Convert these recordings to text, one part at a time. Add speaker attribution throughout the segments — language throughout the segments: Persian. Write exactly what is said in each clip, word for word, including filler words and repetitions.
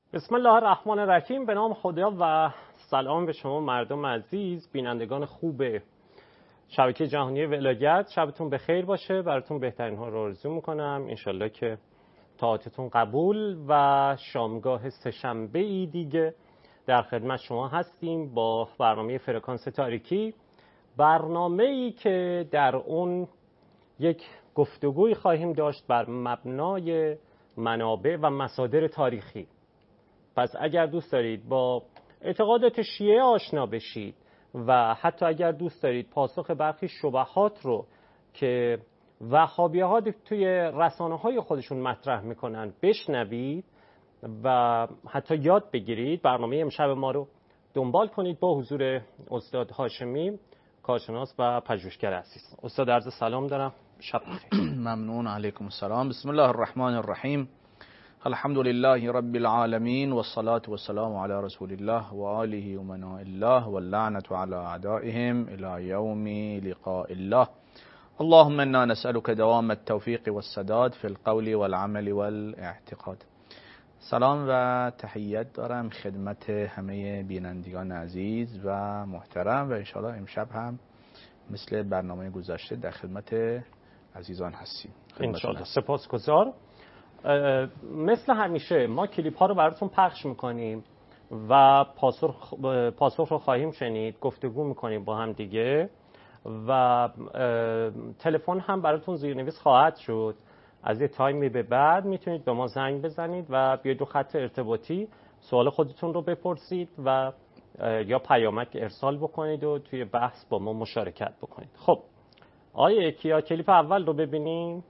Speaker 1: بسم الله الرحمن الرحیم. به نام خدا و سلام به شما مردم عزیز، بینندگان خوب شبکه جهانی ولایت. شبتون بخیر باشه، براتون بهترین ها رو آرزو میکنم. انشالله که طاعتتون قبول و شامگاه سه‌شنبه ای دیگه در خدمت شما هستیم با برنامه فرکانس تاریکی، برنامه ای که در اون یک گفتگوی خواهیم داشت بر مبنای منابع و مصادر تاریخی. پس اگر دوست دارید با اعتقادات شیعه آشنا بشید و حتی اگر دوست دارید پاسخ برخی شبهات رو که وهابی‌ها توی رسانه‌های خودشون مطرح میکنن بشنوید و حتی یاد بگیرید، برنامه امشب ما رو دنبال کنید با حضور استاد هاشمی، کارشناس و پژوهشگر عزیز. استاد عرض سلام دارم، شب بخیر.
Speaker 2: ممنون. علیکم السلام. بسم الله الرحمن الرحیم. الحمد لله رب العالمین والصلاة والسلام علی رسول الله و آله و من الله واللعنة علی اعدائهم الی یوم لقاء الله. اللهم انا نسألك دوام التوفیق والسداد فی القول والعمل والاعتقاد. سلام و تحیت دارم خدمت همه بینندگان عزیز و محترم و انشاءالله امشب هم مثل برنامه گذشته در خدمت عزیزان هستیم.
Speaker 1: انشاءالله. سپاسگزار. مثل همیشه ما کلیپ ها رو براتون پخش میکنیم و پاسخ پاسخ رو خواهیم شنید، گفتگو میکنیم با هم دیگه و تلفن هم براتون زیرنویس خواهد شد. از یه تایمی به بعد میتونید به ما زنگ بزنید و بیاید دو خط ارتباطی سوال خودتون رو بپرسید و یا پیامک ارسال بکنید و توی بحث با ما مشارکت بکنید. خب آیه کیا کلیپ اول رو ببینیم.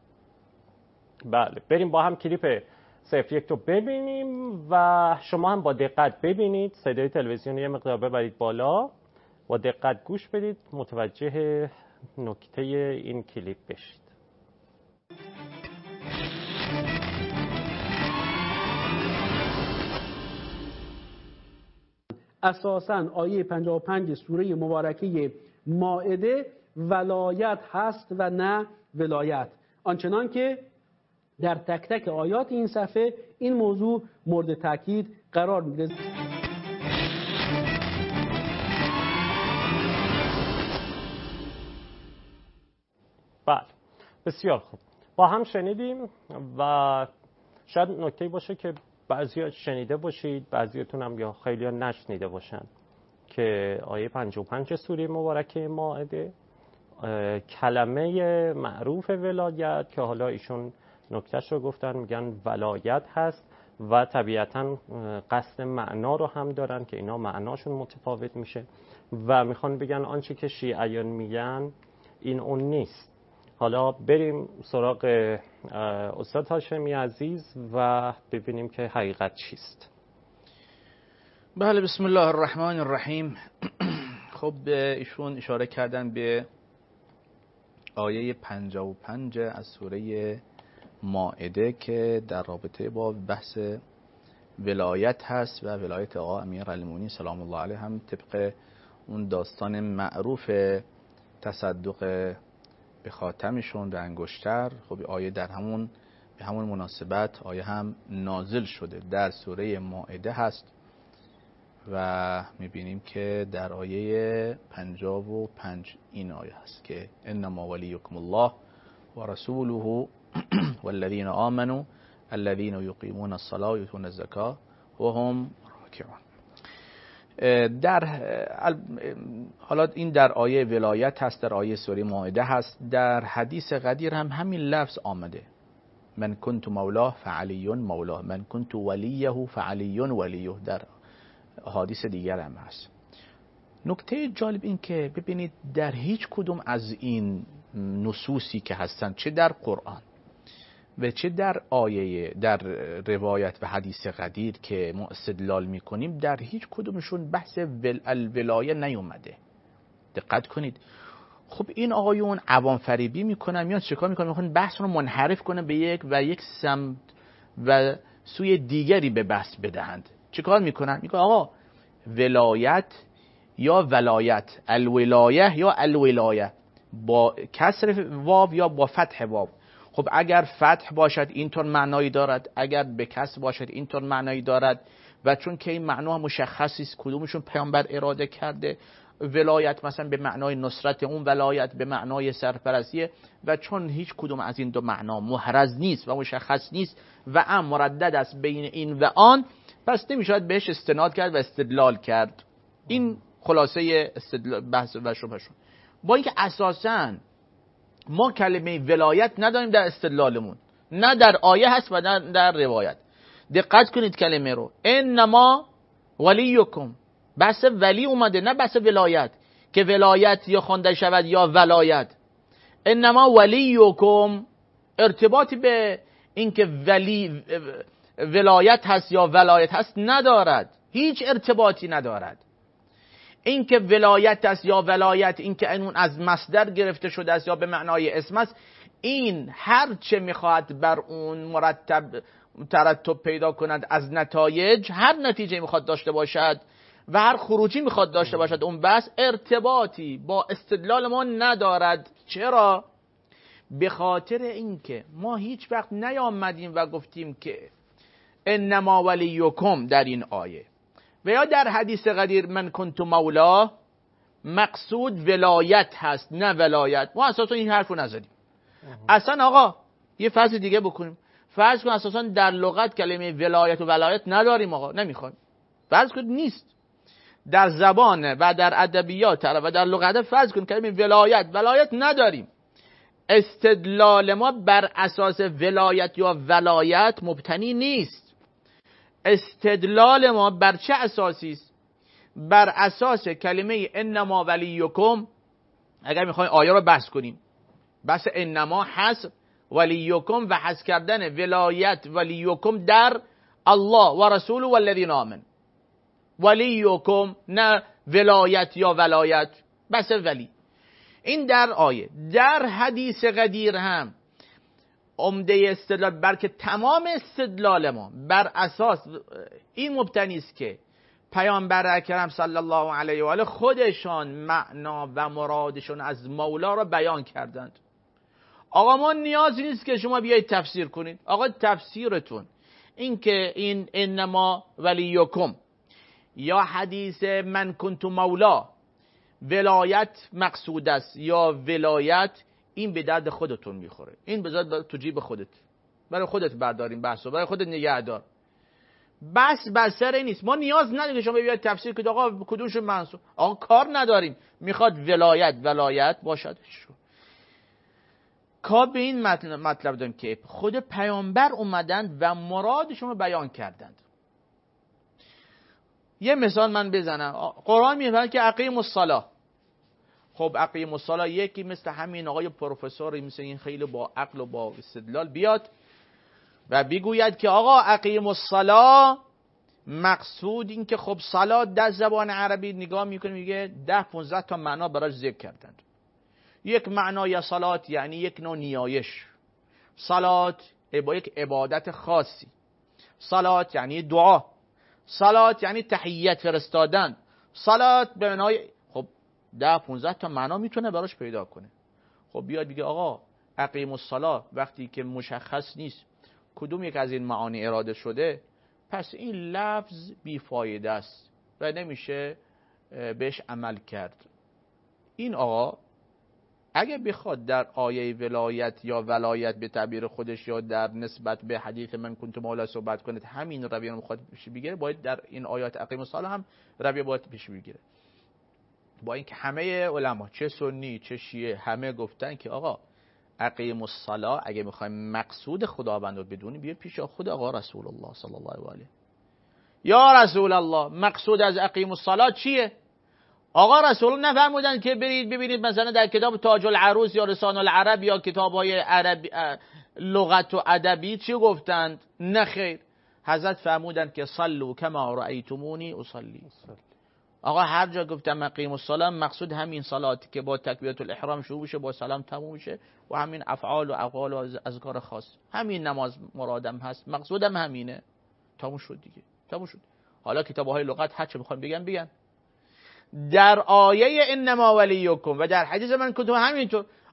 Speaker 1: بله، بریم با هم کلیپ صفر یک رو ببینیم و شما هم با دقت ببینید، صدای تلویزیون یه مقدار ببرید بالا، با دقت گوش بدید، متوجه نکته این کلیپ بشید.
Speaker 3: اساساً آیه پنجاه و پنج سوره مبارکه مائده ولایت هست و نه ولایت، آنچنان که در تک تک آیات این صفحه این موضوع مورد تاکید قرار می‌گیرد.
Speaker 1: بله، بسیار خوب. با هم شنیدیم و شاید نکته باشه که بعضیا شنیده باشید، بعضیاتون هم یا خیلی‌ها نشنیده باشن که آیه پنجاه و پنج سوره مبارکه مائده کلمه معروف ولایت که حالا ایشون نکتهش رو گفتن، میگن ولایت هست و طبیعتاً قصد معنا رو هم دارن که اینا معناشون متفاوت میشه و میخوان بگن آنچه که شیعیان میگن این اون نیست. حالا بریم سراغ استاد هاشمی عزیز و ببینیم که حقیقت چیست.
Speaker 2: بله، بسم الله الرحمن الرحیم. خب ایشون اشاره کردن به آیه پنجاه و پنج از سوره مائده که در رابطه با بحث ولایت هست و ولایت آقا امیرالمومنین سلام الله علیه هم طبق اون داستان معروف تصدق به خاتمشون به انگشتر. خب آیه در همون به همون مناسبت آیه هم نازل شده در سوره مائده هست و میبینیم که در آیه پنجاه و پنج این آیه هست که انما ولیکم الله و رسوله والذین آمنوا الذین یقیمون الصلاة و یؤتون الزکاة و هم راکعون. در حالا این در آیه ولایت هست، در آیه سوره مائده هست. در حدیث قدیر هم همین لفظ آمده، من کنت مولاه فعلی مولاه، من کنت ولیه فعلی ولیه. در حدیث دیگر هم هست. نکته جالب این که ببینید در هیچ کدوم از این نصوصی که هستن، چه در قرآن و چه در آیه در روایت و حدیث قدیر که ما استدلال میکنیم، در هیچ کدومشون بحث ول الولایه نیومده. دقت کنید. خب این آقایون عوام فریبی میکنن، میان چیکار میکنن؟ میخوان بحث رو منحرف کنن به یک و یک سمت و سوی دیگری به بحث بدهند. چیکار میکنن؟ میگن آقا ولایت یا ولایت، الولایه یا الولایه، با کسر واو یا با فتح واو. خب اگر فتح باشد اینطور معنایی دارد، اگر به کسر باشد اینطور معنایی دارد، و چون که این معنا مشخصی است کدومشون پیامبر اراده کرده، ولایت مثلا به معنای نصرت، اون ولایت به معنای سرپرستیه، و چون هیچ کدوم از این دو معنا محرز نیست و مشخص نیست و ام مردد است بین این و آن، پس نمیشود بهش استناد کرد و استدلال کرد. این خلاصه استدلال بحث و شبهشون. با اینکه اساساً ما کلمه ولایت نداریم در استدلالمون، نه در آیه هست و نه در روایت. دقت کنید کلمه رو، انما ولیکم، بحث ولی اومده نه بحث ولایت، که ولایت یا خوانده شود یا ولایت. انما ولیکم ارتباطی به اینکه ولی ولایت هست یا ولایت هست ندارد، هیچ ارتباطی ندارد. اینکه ولایت است یا ولایت، اینکه اون از مصدر گرفته شده است یا به معنای اسم است، این هر چه میخواهد بر اون مرتب ترتب پیدا کند از نتایج، هر نتیجه میخواد داشته باشد و هر خروجی میخواد داشته باشد، اون بس ارتباطی با استدلال ما ندارد. چرا؟ به خاطر اینکه ما هیچ وقت نیامدیم و گفتیم که انما ولیکم در این آیه و یا در حدیث قدیر من کنت مولا مقصود ولایت هست نه ولایت. ما اساسا این حرفو نزدیم. اصلا آقا یه فرض دیگه بکنیم، فرض کن اساسا در لغت کلمه ولایت و ولایت نداریم، آقا نمیخوایم، فرض کن نیست در زبان و در ادبیات و در لغت، فرض کن کلمه ولایت ولایت نداریم. استدلال ما بر اساس ولایت یا ولایت مبتنی نیست. استدلال ما بر چه اساسی است؟ بر اساس کلمه انما ولیکم. اگر میخوایم آیه رو بحث کنیم، بحث انما حذف ولیکم و حذف کردن ولایت ولیکم در الله و رسول و الذین آمنوا. ولیکم نه ولایت یا ولایت، بس ولی. این در آیه. در حدیث قدیر هم عمده استدلال، بلکه تمام استدلال ما بر اساس این مبتنی است که پیامبر اکرم صلی الله علیه و آله خودشان معنا و مرادشون از مولا را بیان کردند. آقا ما نیازی نیست که شما بیایید تفسیر کنید. آقا تفسیرتون این که این انما ولیکم یا حدیث من کنت مولا ولایت مقصود است یا ولایت، این به درد خودتون میخوره. این بذار تو جیب خودت، برای خودت برداریم بحثو، برای خودت نگه دار. بس بسره نیست. ما نیاز نداریم که شما بیاید تفسیر کنید آقا کدومش منصوب. آقا کار نداریم، میخواد ولایت ولایت باشد. کار به این مطلب, مطلب داریم که خود پیامبر اومدند و مرادشون رو بیان کردند. یه مثال من بزنم. قرآن میگه که اقیم الصلاة. خب اقیم الصلاة یکی مثل همین آقای پروفسوری مثل این خیلی با عقل و با استدلال بیاد و بگوید که آقا اقیم الصلاة مقصود این که خب صلات در زبان عربی نگاه میکنیم میگه ده پونزده تا معنا براش ذکر کردند. یک معنای صلات یعنی یک نوع نیایش. صلات با یک عبادت خاصی. صلات یعنی دعا. صلات یعنی تحیت فرستادن. صلات به معنای خب ده پونزده تا معنا میتونه براش پیدا کنه. خب بیاد بگه آقا اقیم الصلاة وقتی که مشخص نیست کدوم یک از این معانی اراده شده، پس این لفظ بیفایده است و نمیشه بهش عمل کرد. این آقا اگه بخواد در آیه ولایت یا ولایت به تعبیر خودش یا در نسبت به حدیث من کنت مولا صحبت کنید، همین رویه رو میخواد پیش بگیره، باید در این آیات اقیم الصلاة هم رویه باید پیش بگیره. با اینکه همه علما چه سنی چه شیعه همه گفتن که آقا اقیم الصلاة اگه میخوایم مقصود خداوند رو بدونیم بیا پیش خود آقا رسول الله صلی الله علیه. یا رسول الله مقصود از اقیم الصلاة چیه؟ آقا رسول الله نفرمودن که برید ببینید مثلا در کتاب تاج العروس یا رسان العرب یا کتاب‌های عربی لغت و ادبی چی گفتند؟ نه خیر. حضرت فرمودند که صلوا کما رأیتمونی اصلی. آقا هر جا گفتم اقیم الصلاة مقصود همین صلاتی که با تکبیرت الاحرام شروع بشه با سلام تموم میشه و همین افعال و اقوال و اذکار خاص، همین نماز مرادم هست، مقصودم همینه. تموم شد دیگه، تموم شد. حالا کتاب‌های لغت هر چه بخوام بگن بگن. در آیه انما ولیکم و در حدیث من کنتم همینطور.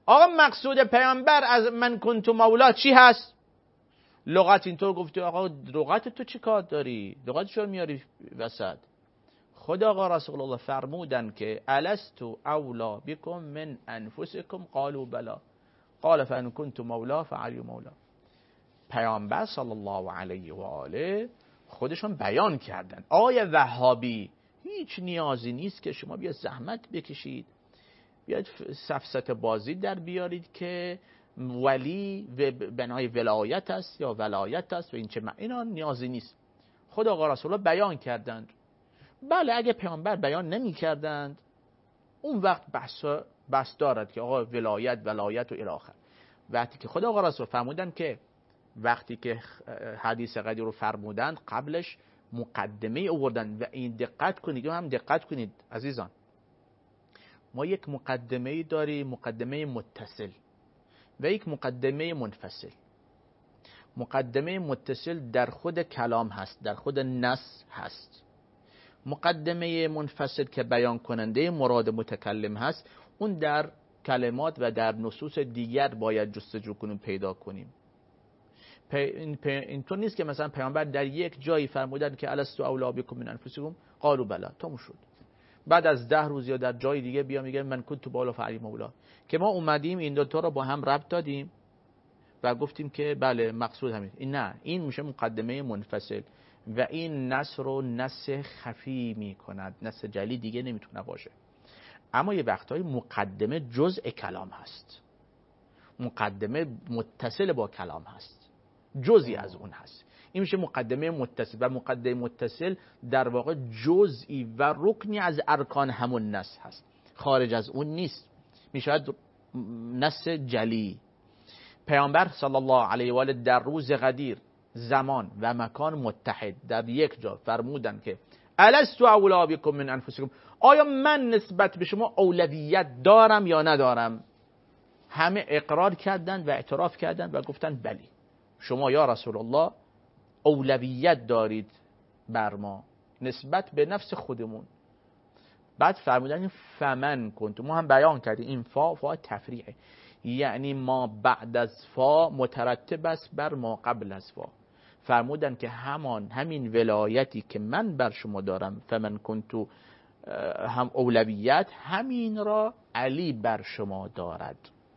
Speaker 2: آقا مقصود پیامبر از من کنت مولا چی هست؟ لغت اینطور گفته. آقا لغت تو چی کار داری؟ لغت چرا میاری وسط؟ خود آقا رسول الله فرمودن که الستُ اولا بكم من انفسکم قالوا بلا قال فان كنت مولا فعلی مولا. پیامبر صلی الله علیه و آله خودشون بیان کردن آقای وهابی هیچ نیازی نیست که شما بیاد زحمت بکشید، بیاد سفسطه بازی در بیارید که ولی و بنای ولایت است یا ولایت است و این چه، اینا نیازی نیست. خود آقا رسول الله بیان کردند. بله اگه پیامبر بیان نمی کردند اون وقت بحث بحث دارد که آقا ولایت ولایت و الی آخر. وقتی که خود آقا رسول فرمودند که وقتی که حدیث قدیر رو فرمودند قبلش مقدمه آوردن و این دقت کنید و هم دقت کنید عزیزان، ما یک مقدمه داریم، مقدمه متصل و یک مقدمه منفصل. مقدمه متصل در خود کلام هست، در خود نص هست. مقدمه منفصل که بیان کننده مراد متکلم هست، اون در کلمات و در نصوص دیگر باید جستجو کنیم پیدا کنیم. اینطور نیست که مثلا پیامبر در یک جایی فرمودن که الستُ اولی بکم من انفسکم قالوا بلا، تموم شد. بعد از ده روز یا در جای دیگه بیا میگه من کنت مولا فعلی مولا. که ما اومدیم این دو تا رو با هم ربط دادیم و گفتیم که بله مقصود همین. این نه، این میشه مقدمه منفصل و این نص رو نص خفی میکند، نص جلی دیگه نمیتونه باشه. اما یه وقتای مقدمه جزء کلام هست، مقدمه متصل با کلام هست، جزئی از اون هست. این میشه مقدمه متصل و مقدمه متصل در واقع جزئی و رکنی از ارکان همون نص هست، خارج از اون نیست. میشه نص جلی. پیامبر صلی الله علیه و آله در روز غدیر زمان و مکان متحد در یک جا فرمودن که الستُ اولی بکم من انفسکم، آیا من نسبت به شما اولویت دارم یا ندارم؟ همه اقرار کردند و اعتراف کردند و گفتند بلی، شما یا رسول الله اولویت دارید بر ما نسبت به نفس خودمون. بعد فرمودن فمن کنت، ما هم بیان کردیم این فا فا تفریعه، یعنی ما بعد از فا مترتب است بر ما قبل از فا. فرمودن که همان همین ولایتی که من بر شما دارم فمن کنت هم اولویت، همین را علی بر شما دارد.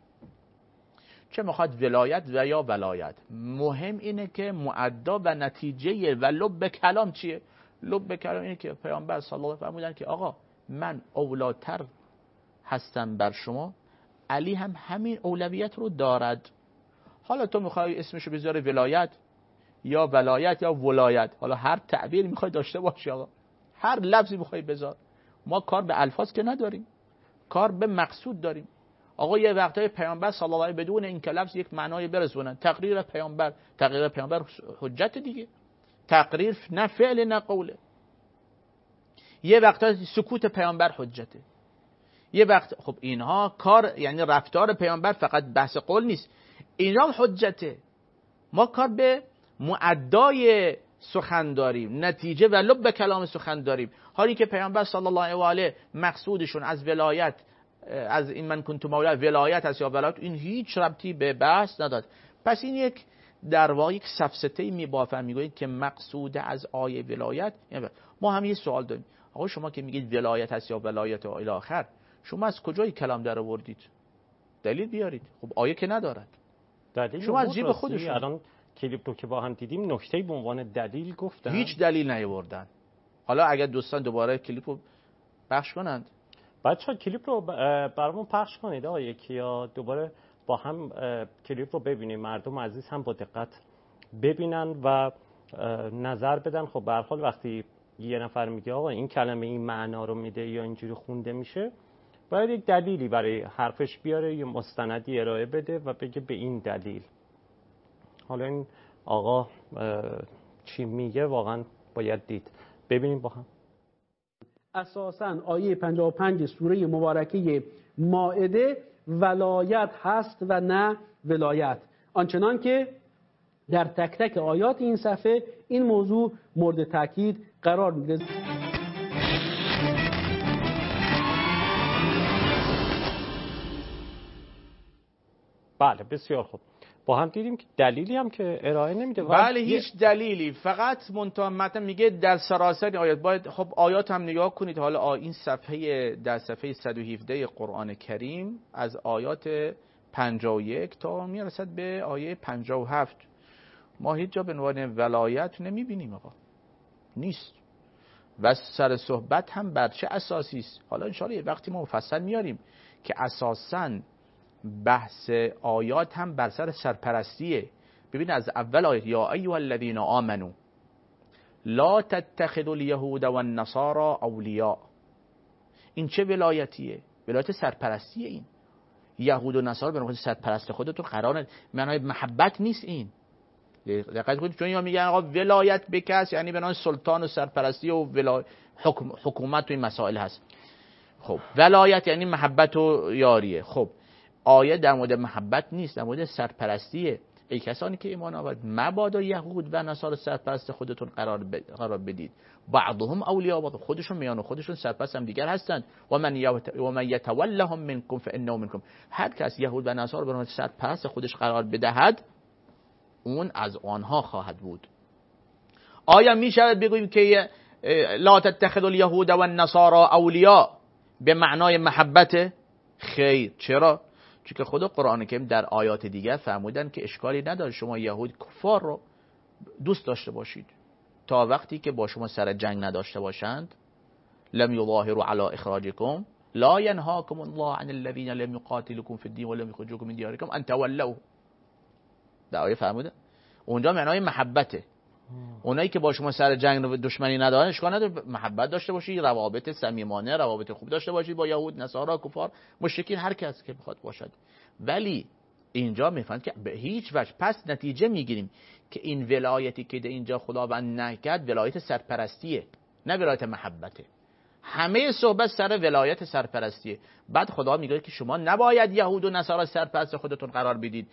Speaker 2: چه میخواد ولایت و یا ولایت، مهم اینه که مؤدا و نتیجه و لب کلام چیه؟ لب کلام اینه که پیامبر صلی الله علیه و آله فرمودن که آقا من اولاتر هستم بر شما، علی هم همین اولویت رو دارد. حالا تو میخوای اسمشو بذاری ولایت یا ولایت یا ولایت، حالا هر تعبیر میخوای داشته باشی، آقا هر لفظی میخوای بذار، ما کار به الفاظ که نداریم، کار به مقصود داریم. آقا یه وقتای پیامبر صلی الله علیه و آله بدون این که لفظ یک معنای برسونن، تقریر پیامبر، تقریر پیامبر حجت دیگه، تقریر نه فعل نه قوله. یه وقتا سکوت پیامبر حجته، یه وقت خب اینها کار، یعنی رفتار پیامبر فقط بحث قول نیست، اینا هم حجته. ما کار به مؤدای سخن داریم، نتیجه و لب کلام سخن داریم. حالی که پیامبر صلی الله علیه و آله مقصودشون از ولایت، از این من کنت مولا ولایت است یا ولایت، این هیچ ربطی به بحث نداد. پس این یک در واقع یک سفسطه‌ای میبافن، میگوید که مقصود از آیه ولایت. ما هم یه سوال داریم، آقا شما که میگید ولایت است یا ولایت و الی آخر، شما از کجای کلام در آوردید؟ دلیل بیارید. خب آیه که ندارد،
Speaker 1: دلیل
Speaker 2: شما از جیب خودشون.
Speaker 1: الان کلیپ رو که با هم دیدیم نکته به عنوان دلیل گفتن،
Speaker 2: هیچ دلیل نیاوردن. حالا اگر دوستان دوباره کلیپ رو پخش کنند،
Speaker 1: بچه‌ها کلیپ رو برامون پخش کنید آقا، یکی یا دوباره با هم کلیپ رو ببینیم، مردم عزیز هم با دقت ببینن و نظر بدن. خب به هر حال وقتی یه نفر میگه آقا این کلمه این معنا رو میده یا اینجوری خونده میشه، باید یک دلیلی برای حرفش بیاره، یه مستندی ارائه بده و بگه به این دلیل. حالا این آقا چی میگه واقعا باید دید. ببینیم با هم.
Speaker 3: اساساً آیه پنجاه و پنج سوره مبارکه مائده ولایت هست و نه ولایت، آنچنان که در تک تک آیات این صفحه این موضوع مورد تاکید قرار می‌گیرد.
Speaker 1: بله بسیار خوب. با هم دیدیم که دلیلی هم که ارائه نمیده.
Speaker 2: بله هیچ دلیلی، فقط منتها متن میگه در سراسر آیات. باید خب آیات هم نگاه کنید. حالا این صفحه در صفحه صد و هفده قرآن کریم از آیات پنجاه و یک تا میرسد به آیه پنجاه و هفت ما هیچ جا به عنوان ولایت نمیبینیم. آقا نیست. و سر صحبت هم بر چه اساسی است؟ حالا ان شاءالله یه وقتی ما مفصل میاریم که اساساً بحث آیات هم بر سر سرپرستیه. ببین از اول آیه یا ایها الذین آمنو لا تتخذوا اليهود والنصارى اولیاء. این چه ولایتیه؟ ولایت سرپرستیه. این یهود و نصارا به عنوان سرپرست خودتون قرار معنای محبت نیست. این دقت کنید چون یا میگن آقا ولایت بکس یعنی به نام سلطان و سرپرستی و ولا... حکم... حکومت و این مسائل هست. خب ولایت یعنی محبت و یاریه. خب آیه در مورد محبت نیست، در مورد سرپرستیه. ای کسانی که ایمان آورد مبادا یهود و نصارا سرپرست خودتون قرار ب... قرار بدید. بعضهم اولیاء بعض، خودشون میان خودشون سرپرست هم دیگر هستند. و من یت... و من یتولهم منکم فانه منکم. هر کس یهود و نصارا به عنوان سرپرست خودش قرار بدهد اون از آنها خواهد بود. آیا می شود بگوییم که لا تتخذوا اليهود والنصارى اولیاء به معنای محبت؟ خیر. چرا؟ چون که خود قرآن کریم در آیات دیگر فرمودن که اشکالی نداره شما یهود کفار رو دوست داشته باشید تا وقتی که با شما سر جنگ نداشته باشند. لم یظاهروا علی اخراجکم لا ینهاکم الله عن الذین لم یقاتلوکم فی الدین ولم یخرجوکم من دیارکم ان تولوا. در آیه فرموده اونجا معنای محبته. اونایی که با شما سر جنگ و دشمنی ندارن اشکال نداره محبت داشته باشید، روابط صمیمانه، روابط خوب داشته باشید با یهود، نصارا، کفار، مشرکین، هر کس که بخواد باشد. ولی اینجا میفهمند که به هیچ وجه پس نتیجه میگیریم که این ولایتی که اینجا خداوند نکرد ولایت سرپرستیه نه ولایت محبته. همه صحبت سر ولایت سرپرستیه. بعد خدا میگه که شما نباید یهود و نصارا سرپرست خودتون قرار بدید.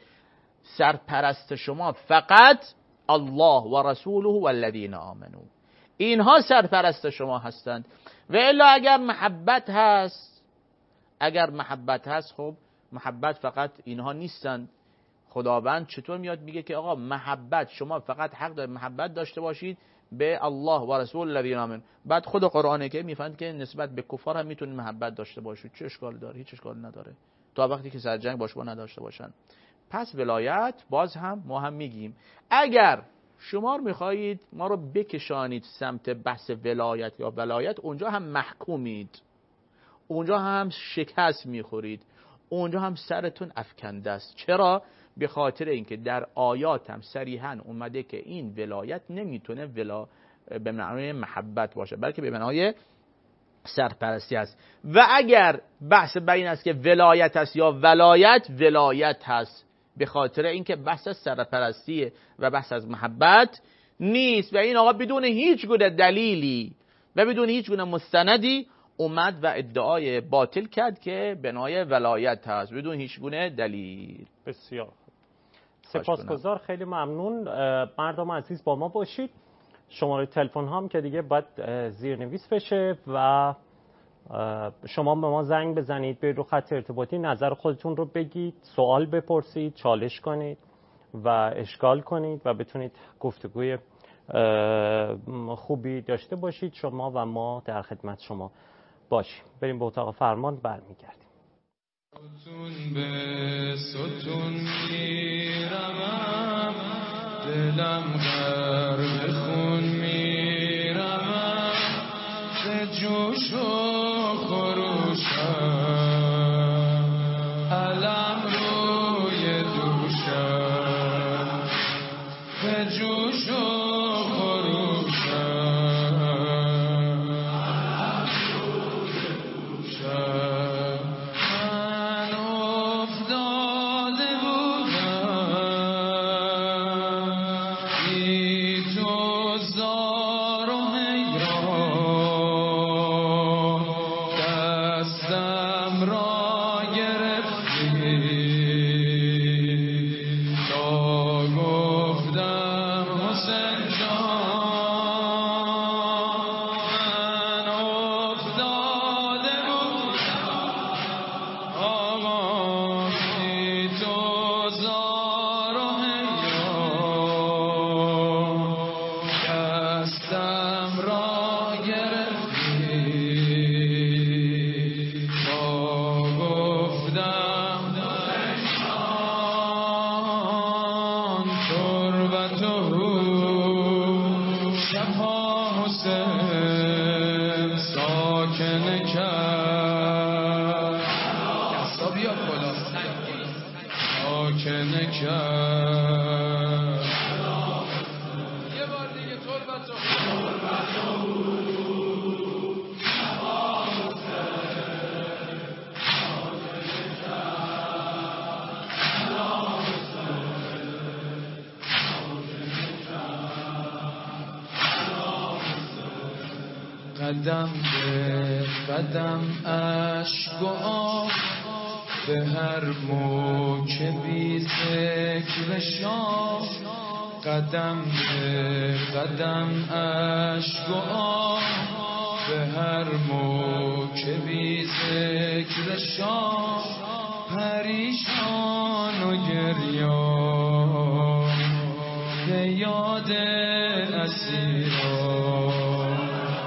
Speaker 2: سرپرست شما فقط الله و رسوله و الذین آمنو. اینها سرپرست شما هستند. و الا اگر محبت هست اگر محبت هست خب محبت فقط اینها نیستند. خداوند چطور میاد میگه که آقا محبت شما فقط حق دارید محبت داشته باشید به الله و رسول الذین آمنو. بعد خود قرآنه که میفهمند که نسبت به کفار هم میتونید محبت داشته باشید. چه اشکال داره؟ هیچ اشکال نداره تا وقتی که سر جنگ با شما نداشته باشن. پس ولایت باز هم ما هم میگیم اگر شما میخواهید ما رو بکشانید سمت بحث ولایت یا ولایت اونجا هم محکومید، اونجا هم شکست میخورید، اونجا هم سرتون افکنده است. چرا؟ به خاطر اینکه در آیات هم صریحاً اومده که این ولایت نمیتونه ولا به معنای محبت باشه بلکه به معنای سرپرستی است. و اگر بحث بین است که ولایت است یا ولایت، ولایت هست به خاطر اینکه بحث از سرپرستیه و بحث از محبت نیست. و این آقا بدون هیچ گونه دلیلی و بدون هیچ گونه مستندی اومد و ادعای باطل کرد که بنای ولایت هست بدون هیچ گونه دلیل.
Speaker 1: بسیار سپاسگزار، خیلی ممنون. مردم عزیز با ما باشید. شماره تلفن هم که دیگه باید زیرنویس بشه و شما به ما زنگ بزنید، به رو خط ارتباطی نظر خودتون رو بگید، سوال بپرسید، چالش کنید و اشکال کنید و بتونید گفتگوی خوبی داشته باشید. شما و ما در خدمت شما باشیم. بریم به اتاق فرمان، برمیگردیم.
Speaker 4: ستون به ستون میرم، دلم غرق خون میرم، به جوش و خروشم، علم روی دوشم، به جوش و خروشم، علم روی دوشم. من افتاده بودم بی تو زار و حیران، دستم را گرفتی تا گفتم حسین تربته شفا حسین ساکن کرد دستا بیا بالا ساکن کرد یه بار دیگه تربته قدم به قدم اشک و آب به هر موکبی ذکر شاه قدم به قدم اشک و آب به هر موکبی ذکر شاه پریشان و گریان به یاد اسیران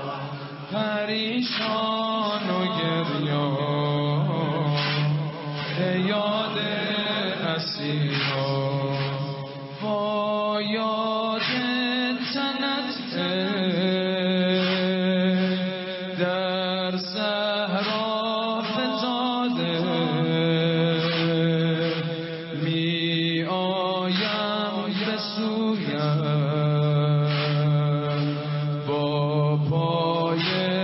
Speaker 4: پریشان و گریان به یاد اسیران با یاد تنت در صحرا فتاده می آیم به سویم با پای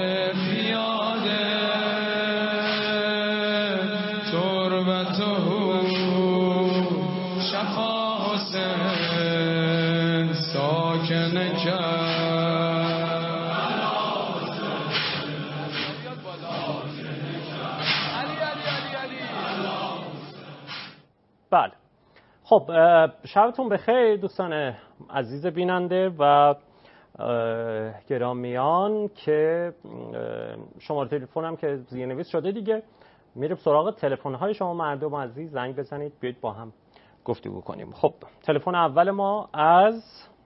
Speaker 1: بله خب شبتون بخیر دوستان عزیز بیننده و گرامیان که شماره تلفنم که زیرنویس شده دیگه میریم سراغ تلفن‌های شما مردم عزیز زنگ بزنید بیاید با هم گفتگو کنیم. خب تلفن اول ما از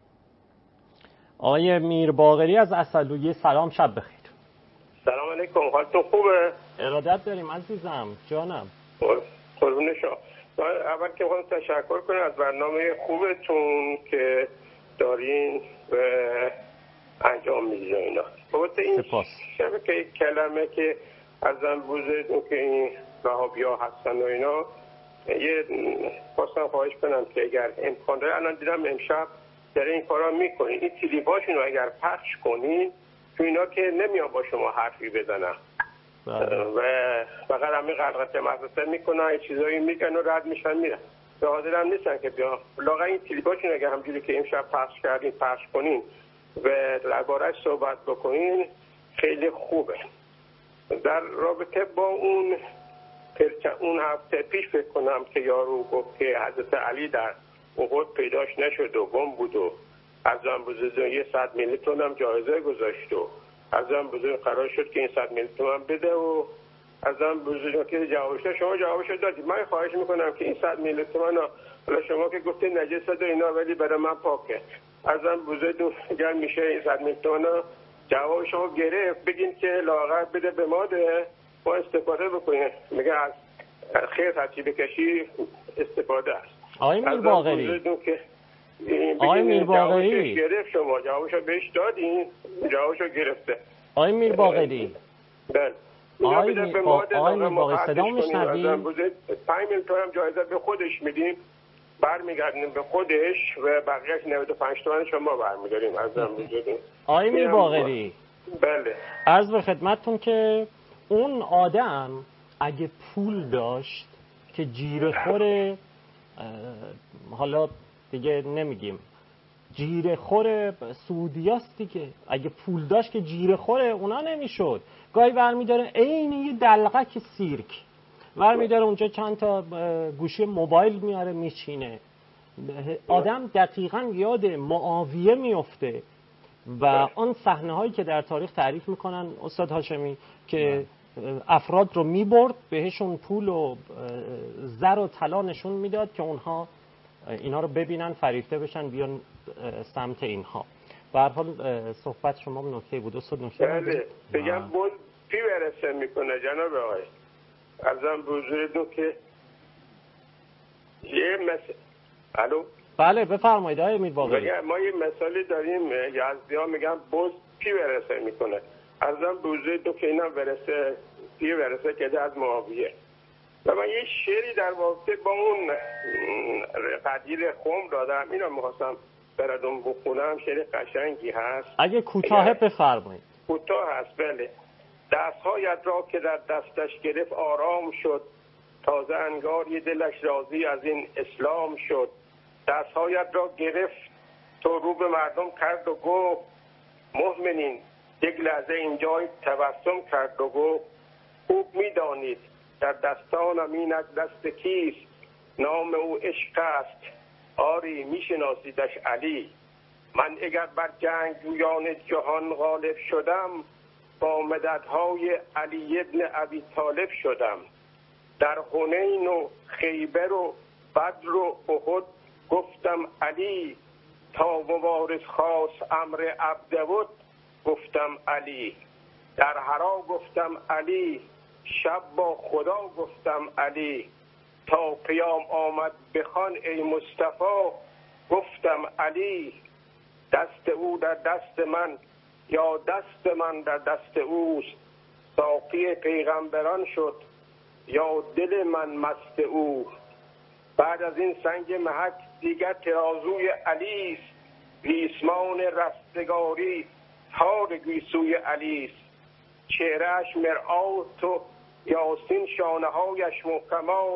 Speaker 1: آقای میر باقری از اسدلویه. سلام شب بخیر.
Speaker 5: سلام علیکم، حالتون خوبه؟
Speaker 1: ارادت داریم عزیزم جانم.
Speaker 5: قربون شما. اول که می‌خوام تشکر کنم از برنامه خوبتون که دارین و انجام میدین اینا. البته این شبکه کلمه که ازم بوزه که این وهابی‌ها هستن و اینا یه خواستم خواهش کنم که اگر امکان داره الان دیدم امشب در این کارا میکنین این کلیپاشون رو اگر پخش کنین تو اینا که نمیان با شما حرفی بزنن و فقط همین غلقت مدرسه میکنن یه چیزایی میگن و رد میشن میرن به حاضر هم نیستن که بیان لاغر این کلیپاشون اگر همجوری که امشب پخش کردین پخش کنین و درباره‌اش صحبت بکنین خیلی خوبه. در رابطه با اون اون هفته پیش فکر کنم که یارو گفت که حضرت علی در احد پیداش نشد و گم بود و ازم بزرگ یه صد میلیون تومن هم جایزه گذاشت و ازم بزرگ قرار شد که این صد میلیون تومن بده و ازم بزرگ که جوابش شما جوابش دادید. من خواهش میکنم که این صد میلیون تومن حالا شما که گفتید نجست و اینا ولی برای من پاکه ازم بزرگ اگر میشه این صد میلیون تومن جواب شما گرفت بگین که لاغر بده به ماده ما استفاده بکنیم. میگه از خیر هرچی بکشی استفاده است.
Speaker 1: آقای میر باقری آقای میر باقری
Speaker 5: گرفت شما جوابشو بهش دادین جوابشو گرفته.
Speaker 1: آقای میر باقری
Speaker 5: بله
Speaker 1: آقای میر باقری صدا میشنوید؟
Speaker 5: پنج میلیون تومن جایزه به خودش میدیم برمیگردیم به خودش و بقیه‌اش نود و پنج تومن شما برمیگردیم ازم بزرگیم.
Speaker 1: آقای میر باقری
Speaker 5: بله
Speaker 1: عرض به خدمتتون که اون آدم اگه پول داشت که جیره خوره حالا دیگه نمیگیم جیره خوره سعودیاست دیگه اگه پول داشت که جیره خوره اونا نمیشد گاهی برمیداره عین یه دلقک سیرک برمیداره اونجا چند تا گوشی موبایل میاره میچینه. آدم دقیقاً یاد معاویه میفته و آن صحنه هایی که در تاریخ تعریف میکنن استاد هاشمی که افراد رو میبرد بهشون پول و زر و طلا نشون میداد که اونها اینا رو ببینن فریفته بشن بیان سمت اینها. به هر حال صحبت شما نکته بود استاد. نکته
Speaker 5: بله بگم بود پی برسه میکنه جناب آقای ازم بزرگتون که یه مثل الو
Speaker 1: بله بفرمایید آقای میرباقری.
Speaker 5: ما یه مثالی داریم، یزدی‌ها میگن بز پی ورثه میکنه، ازم بوزه دو که اینا ورثه پی ورثه که از معاویه. و من یه شعری در واقع با اون قدیر خم دادم، اینو میخواستم براتون بخونم. شعر قشنگی هست،
Speaker 1: اگه کوتاه بفرمایید.
Speaker 5: کوتاه هست بله. دستهایت را که در دستش گرفت آرام شد، تازه انگاری دلش راضی از این اسلام شد. دستهایت را گرفت تو رو به مردم کرد و گفت مؤمنین، یک لحظه اینجای تبسم کرد و گفت خوب میدانید در دستانم اینک دست کیست، نام او عشق است آری میشناسیدش علی. من اگر بر جنگجویان جهان غالب شدم، با مددهای علی ابن ابی طالب شدم. در حنین و خیبر و بدر و احد گفتم علی، تا مبارز خاص امر عبدود گفتم علی. در حرا گفتم علی، شب با خدا گفتم علی. تا قیام آمد بخوان ای مصطفی گفتم علی. دست او در دست من یا دست من در دست اوست، ساقی پیغمبران شد یا دل من مست او. بعد از این سنگ محک دیگر ترازوی علیست، ریسمان رستگاری تار گیسوی علیست. چهرهش مرآت و یاسین شانه‌هایش محکمات،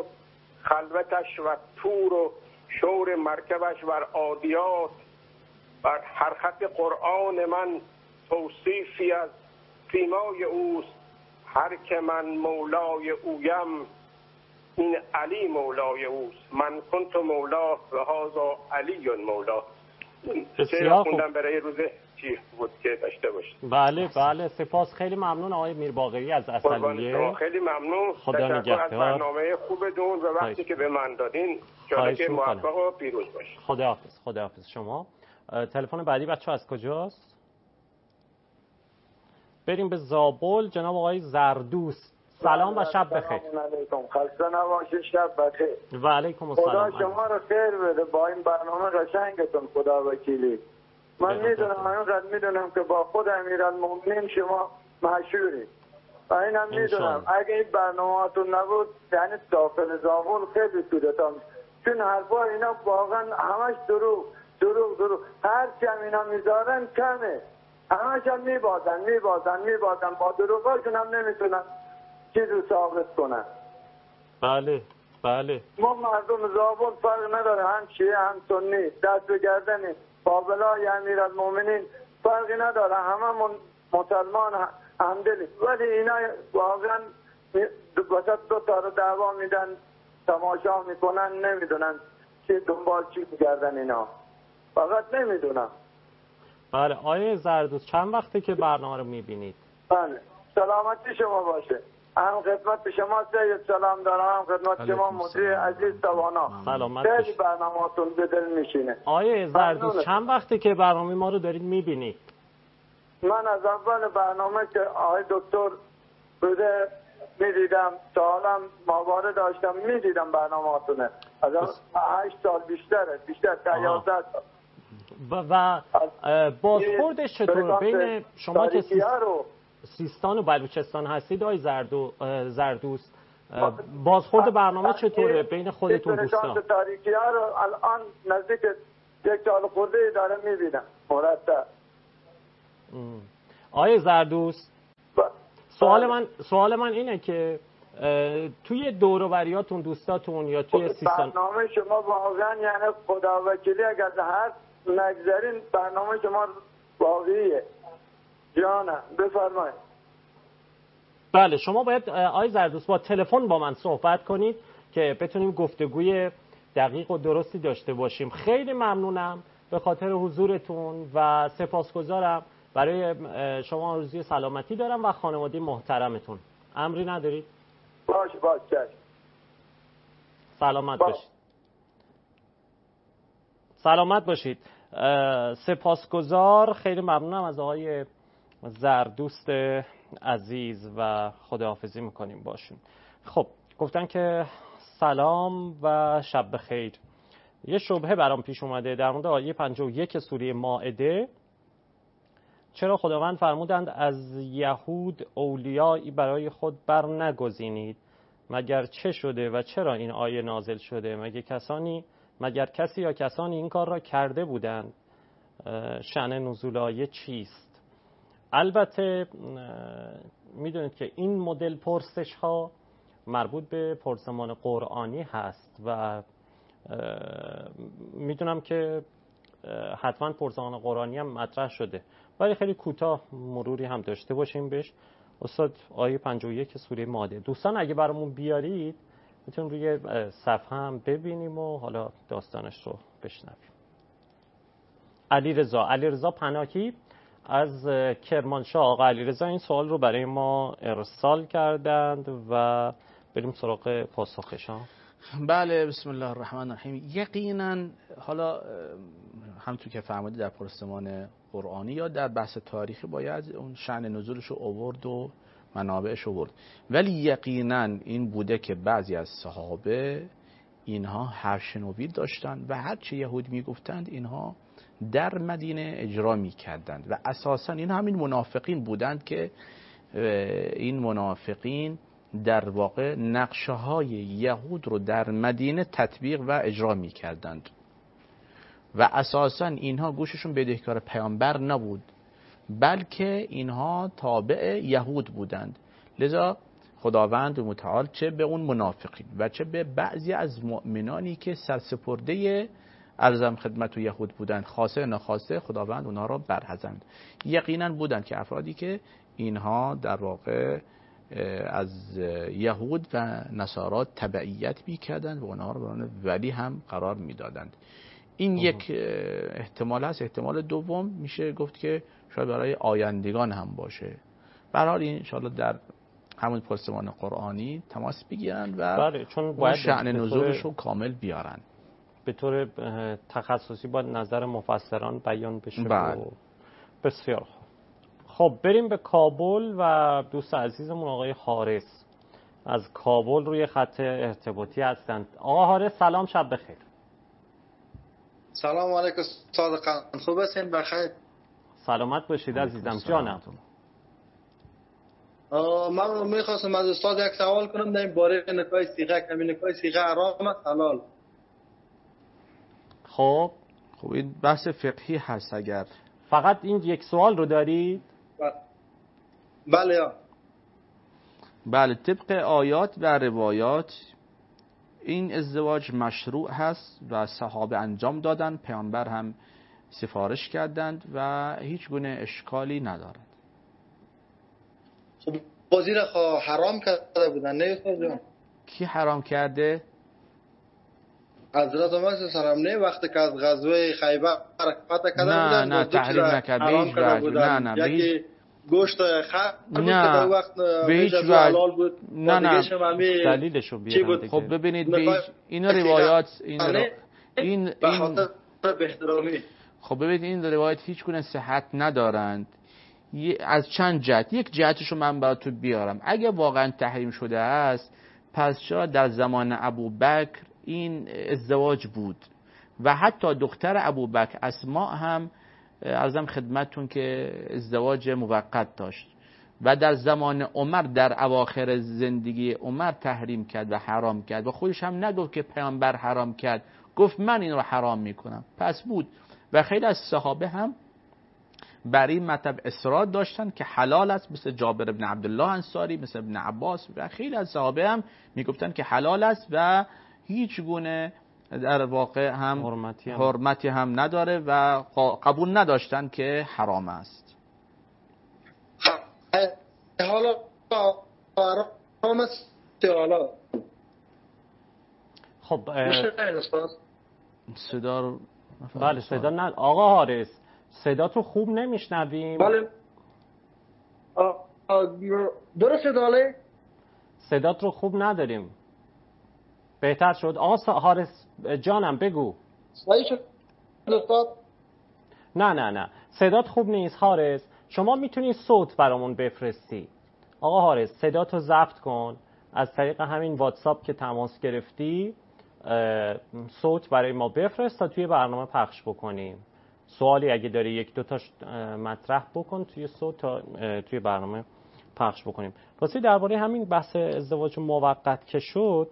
Speaker 5: خلوتش و تور و شور مرکبش بر عادیات. بر هر خط قرآن من توصیفی از سیمای اوست، هر که من مولای اویم این علی مولای اوست. من کنت مولا و هذا علی مولا.
Speaker 1: بسیار خوب.
Speaker 5: خوندم برای روز چی بود که داشته باشید.
Speaker 1: بله بله سپاس، خیلی ممنون آقای میرباقری از اصلیه.
Speaker 5: خیلی ممنون،
Speaker 1: خدا نگهدار
Speaker 5: از برنامه خوبتون و وقتی که به من دادین. شما که موفق و پیروز باشید.
Speaker 1: خداحافظ. خداحافظ شما. تلفن بعدی بچه از کجاست؟ بریم به زابل. جناب آقای زردوست، سلام و شب بخیر.
Speaker 6: سلام علیکم، خسته نباشید، شب بخیر.
Speaker 1: و علیکم السلام.
Speaker 6: خدا شما رو خیر بده با این برنامه قشنگتون، خدا وکیلی. من میدونم، اینقدر میدونم که با خود امیرالمومنین شما مشهوری و اینم میدونم اگه این برنامه‌تون نبود یعنی داخل زابل خیلی سودتان، چون حرفا اینا واقعا همش دروغ دروغ دروغ، هر چم اینا میذارن کمه، همش هم میبازن میبازن میبازن با دروغاشون هم نمیتونن چیز رو ثابت کنن.
Speaker 1: بله بله
Speaker 6: ما مردم زابل فرق نداره، هم شیعه هم سنی، دست به گردنی با بلای امیرالمومنین فرقی نداره، همه مسلمان همدلی، ولی اینا واقعا وسط دو تا رو دعوا میدن، تماشا میکنن، نمیدونن چی دنبال چی میگردن اینا، فقط نمیدونم.
Speaker 1: بله آقای زردوست چند وقته که برنامه رو میبینید؟
Speaker 6: بله سلامتی شما باشه. هم خدمت شما سید سلام دارم، هم خدمت شما مدیر عزیز توانا.
Speaker 1: سلامت
Speaker 6: خیلی برنامه‌تون به دل میشینه.
Speaker 1: آقای زردوست چند وقته که برنامه ما رو دارید میبینید؟
Speaker 6: من از اول برنامه که آقای دکتر بوده میدیدم، سالم ماواره داشتم میدیدم برنامه‌تونه، از هشت سال بیشتره، بیشتر تا یازده سال.
Speaker 1: و بازخوردش چطور بین شما که سیستان و بلوچستان هستید آقای زردو زردوست، بازخورد برنامه چطوره بین خودتون دوستان؟
Speaker 6: تاریکی ها رو الان نزدیک یک سال خورده داره میبینم مرتب.
Speaker 1: آقای زردوست سوال من سوال من اینه که توی دور و بریاتون دوستاتون یا توی سیستان
Speaker 6: برنامه شما واقعا یعنی خدا وکیلی اگر هر نگذارین برنامه شما واقعیه جانم. بفرمایید.
Speaker 1: بله شما باید آقای زردوست با تلفن با من صحبت کنید که بتونیم گفتگوی دقیق و درستی داشته باشیم. خیلی ممنونم به خاطر حضورتون و سپاسگزارم. برای شما آرزوی سلامتی دارم و خانواده محترمتون. امری ندارید؟
Speaker 6: باش باش چشم.
Speaker 1: سلامت باشید. سلامت باشید. سپاسگزار، خیلی ممنونم از آقای زردوست عزیز و خداحافظی میکنیم باشون. خب گفتن که سلام و شب بخیر. یه شبهه برام پیش اومده در مورد آیه پنجاه و یک سوره مائده. چرا خداوند فرمودند از یهود اولیایی برای خود بر نگزینید؟ مگر چه شده و چرا این آیه نازل شده؟ مگر کسانی مگر کسی یا کسانی این کار را کرده بودند؟ شأن نزول آیه چیست؟ البته میدونید که این مدل پرسش ها مربوط به پرسمان قرآنی هست و میدونم که حتما پرسمان قرآنی هم مطرح شده، ولی خیلی کوتاه مروری هم داشته باشیم بهش. استاد آیه پنجاه و یک سوره مائده دوستان اگه برامون بیارید میتونیم روی صفحه هم ببینیم و حالا داستانش رو بشنویم. علیرضا علیرضا پناهی از کرمانشاه. آقا علیرضا این سوال رو برای ما ارسال کردند و بریم سراغ پاسخشان.
Speaker 2: بله، بسم الله الرحمن الرحیم. یقینا حالا همونطور که فرمودید در پرسمان قرآنی یا در بحث تاریخی باید اون شأن نزولش رو آورد و منابعش رو آورد، ولی یقینا این بوده که بعضی از صحابه اینها حرف شنوی داشتند و هر چه یهود میگفتند اینها در مدینه اجرا میکردند و اساسا این همین منافقین بودند که این منافقین در واقع نقشه های یهود رو در مدینه تطبیق و اجرا می کردند و اساسا اینها گوششون بدهکار پیامبر نبود، بلکه اینها تابع یهود بودند. لذا خداوند متعال چه به اون منافقین و چه به بعضی از مؤمنانی که سرسپرده ارزم خدمت و یهود بودند، خاصه نخواسته خداوند اونها را برحضند. یقینا بودند که افرادی که اینها در واقع از یهود و نصارا تبعیت می‌کردند و اونها رو ولی هم قرار میدادند. این یک احتمال هست. احتمال دوم میشه گفت که شاید برای آیندگان هم باشه. به هر حال این ان شاءالله در همون پرسمان قرآنی تماس بگیرن و
Speaker 1: بله، چون باید
Speaker 2: شأن نزولش رو کامل بیارن.
Speaker 1: به طور تخصصی با نظر مفسران بیان بشه.
Speaker 2: بله.
Speaker 1: بسیار خوب. خب بریم به کابل و دوست عزیزمون آقای حارس از کابل روی خط ارتباطی هستند. آقا حارس سلام، شب بخیر.
Speaker 7: سلام علیکم صادقان، خوب هستین؟ بخیر.
Speaker 1: سلامت باشید عزیزم جانم.
Speaker 7: من میخواستم از استاد یک سوال کنم در این باره نکاح صیغه. کمی نکاح صیغه حرام است حلال؟
Speaker 1: خب
Speaker 2: خب این بحث فقهی هست. اگر
Speaker 1: فقط این یک سوال رو دارید؟
Speaker 7: بله یا
Speaker 2: بله، طبق آیات و روایات این ازدواج مشروع هست و صحابه انجام دادن، پیامبر هم سفارش کردند و هیچ گونه اشکالی ندارد.
Speaker 7: خب بازی را حرام کرده بودن نه استاد جان؟
Speaker 2: کی حرام کرده؟
Speaker 7: حضرت عمر صلی الله علیه و نه وقتی که از غزوه خیبر فتح کرده
Speaker 2: نه
Speaker 7: بودن
Speaker 2: نه تحریم نکرد به هیچ وجه. نه نه به هیچ
Speaker 7: گوشت خر بود که
Speaker 2: نه
Speaker 7: در وقت
Speaker 2: به هیچ وجه
Speaker 7: بود.
Speaker 2: نه نه
Speaker 1: دلیلشو بیارن.
Speaker 2: خب ببینید به هیچ این روایات این رو... این
Speaker 7: این بهترامی
Speaker 2: خب ببینید این روایت هیچ گونه صحت ندارند از چند جهت. یک جهتشو من براتون بیارم. اگه واقعا تحریم شده است پس چرا در زمان ابوبکر این ازدواج بود و حتی دختر ابوبکر اسماء هم عرضم خدمتتون که ازدواج موقت داشت و در زمان عمر در اواخر زندگی عمر تحریم کرد و حرام کرد و خودش هم نگفت که پیامبر حرام کرد، گفت من این رو حرام میکنم. پس بود و خیلی از صحابه هم بر این مطلب اصرار داشتن که حلال است، مثل جابر بن عبدالله انصاری، مثل ابن عباس و خیلی از صحابه هم میگفتن که حلال است و هیچ گونه در واقع هم حرمتی هم, حرمتی هم نداره و قبول نداشتن که حرام است.
Speaker 7: حالا حرام است حالا.
Speaker 1: خب
Speaker 2: صدا رو
Speaker 1: بله صدا نه آقا حارس، صدا تو خوب نمیشنویم.
Speaker 7: بله درست داله
Speaker 1: صدات رو خوب نداریم. بهتر شد آقا حارس جانم بگو.
Speaker 7: صحیح شد استاد؟
Speaker 1: نه نه نه صدات خوب نیست حارس. شما میتونی صوت برامون بفرستی. آقا حارس صداتو ضبط کن از طریق همین واتساپ که تماس گرفتی صوت برای ما بفرست تا توی برنامه پخش بکنیم. سوالی اگه داری یک دو تاش مطرح بکن توی صوت تا توی برنامه پخش بکنیم. واسه درباره همین بحث ازدواج موقت که شد،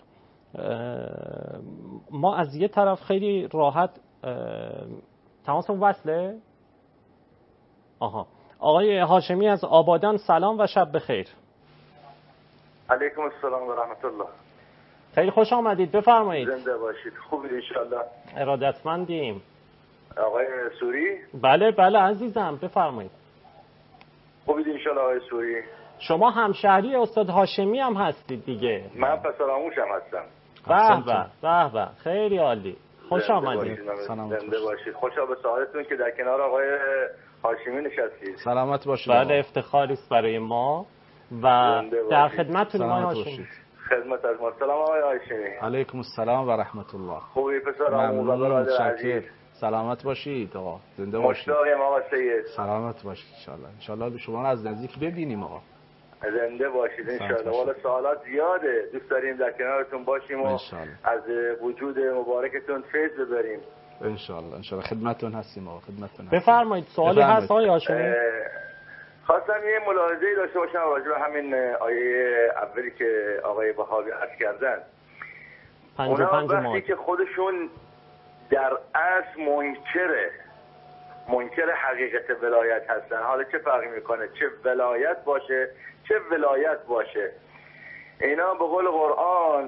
Speaker 1: ما از یه طرف خیلی راحت تماسمون وصله. آها، آقای هاشمی از آبادان سلام و شب بخیر.
Speaker 8: علیکم السلام و رحمت الله.
Speaker 1: خیلی خوش آمدید، بفرمایید.
Speaker 8: زنده باشید. خوبید ان شاء الله؟
Speaker 1: ارادتمندیم.
Speaker 8: آقای سوری؟
Speaker 1: بله بله عزیزم، بفرمایید.
Speaker 8: خوبید ان شاء الله آقای سوری؟
Speaker 1: شما همشهری استاد هاشمی هم هستید دیگه.
Speaker 8: من پسرآموش هم هستم.
Speaker 1: به به به به، خیلی عالی. خوش آمدید.
Speaker 8: زنده باشید. خوشا به سعادتتون که در کنار آقای هاشمی نشستید.
Speaker 2: سلامت باشید.
Speaker 1: بله، افتخاری است برای ما و در خدمتتون آقای هاشمی.
Speaker 8: خدمت از ما. سلام آقای هاشمی.
Speaker 2: علیکم السلام و رحمت الله.
Speaker 8: خوبی پسرآموز و برادر عزیز؟
Speaker 2: سلامت باشید آقا، زنده باشید.
Speaker 8: مشتاقم آقا سید.
Speaker 2: سلامت باشید ان شاء الله. ان شاء الله شما رو از نزدیک ببینیم آقا.
Speaker 8: زنده باشید ان شاء الله. والا سوالات زیاده، دوست داریم در کنارتون باشیم و از وجود مبارکتون فیض ببریم
Speaker 2: ان شاء الله. ان شاء الله خدمتتون هستیم آقا، خدمتتون.
Speaker 1: بفرمایید. سوالی هست آقای هاشمی؟
Speaker 8: خواستم یه ملاحظه‌ای داشته باشم راجع به همین آیه اولی که آقای وهابی عرض کردن. اونا وقتی که خودشون در اصل منکره منکر حقیقت ولایت هستن، حالا چه فرقی میکنه چه ولایت باشه چه ولایت باشه، اینا به قول قرآن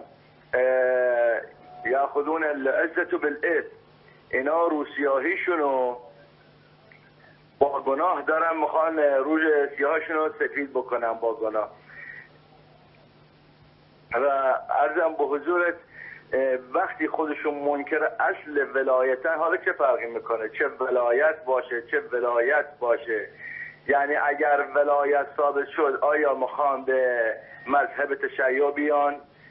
Speaker 8: یاخذون العزة بالاثم، اینا روسیاهیشونو با گناه دارن، میخوان روز سیاهشون رو سفید بکنن با گناه. و عرضم به حضورت وقتی خودشون منکر اصل ولایتن، حالا چه فرقی میکنه چه ولایت باشه چه ولایت باشه، یعنی اگر ولایت ثابت شد آیا میخوان به مذهب تشیع بیان؟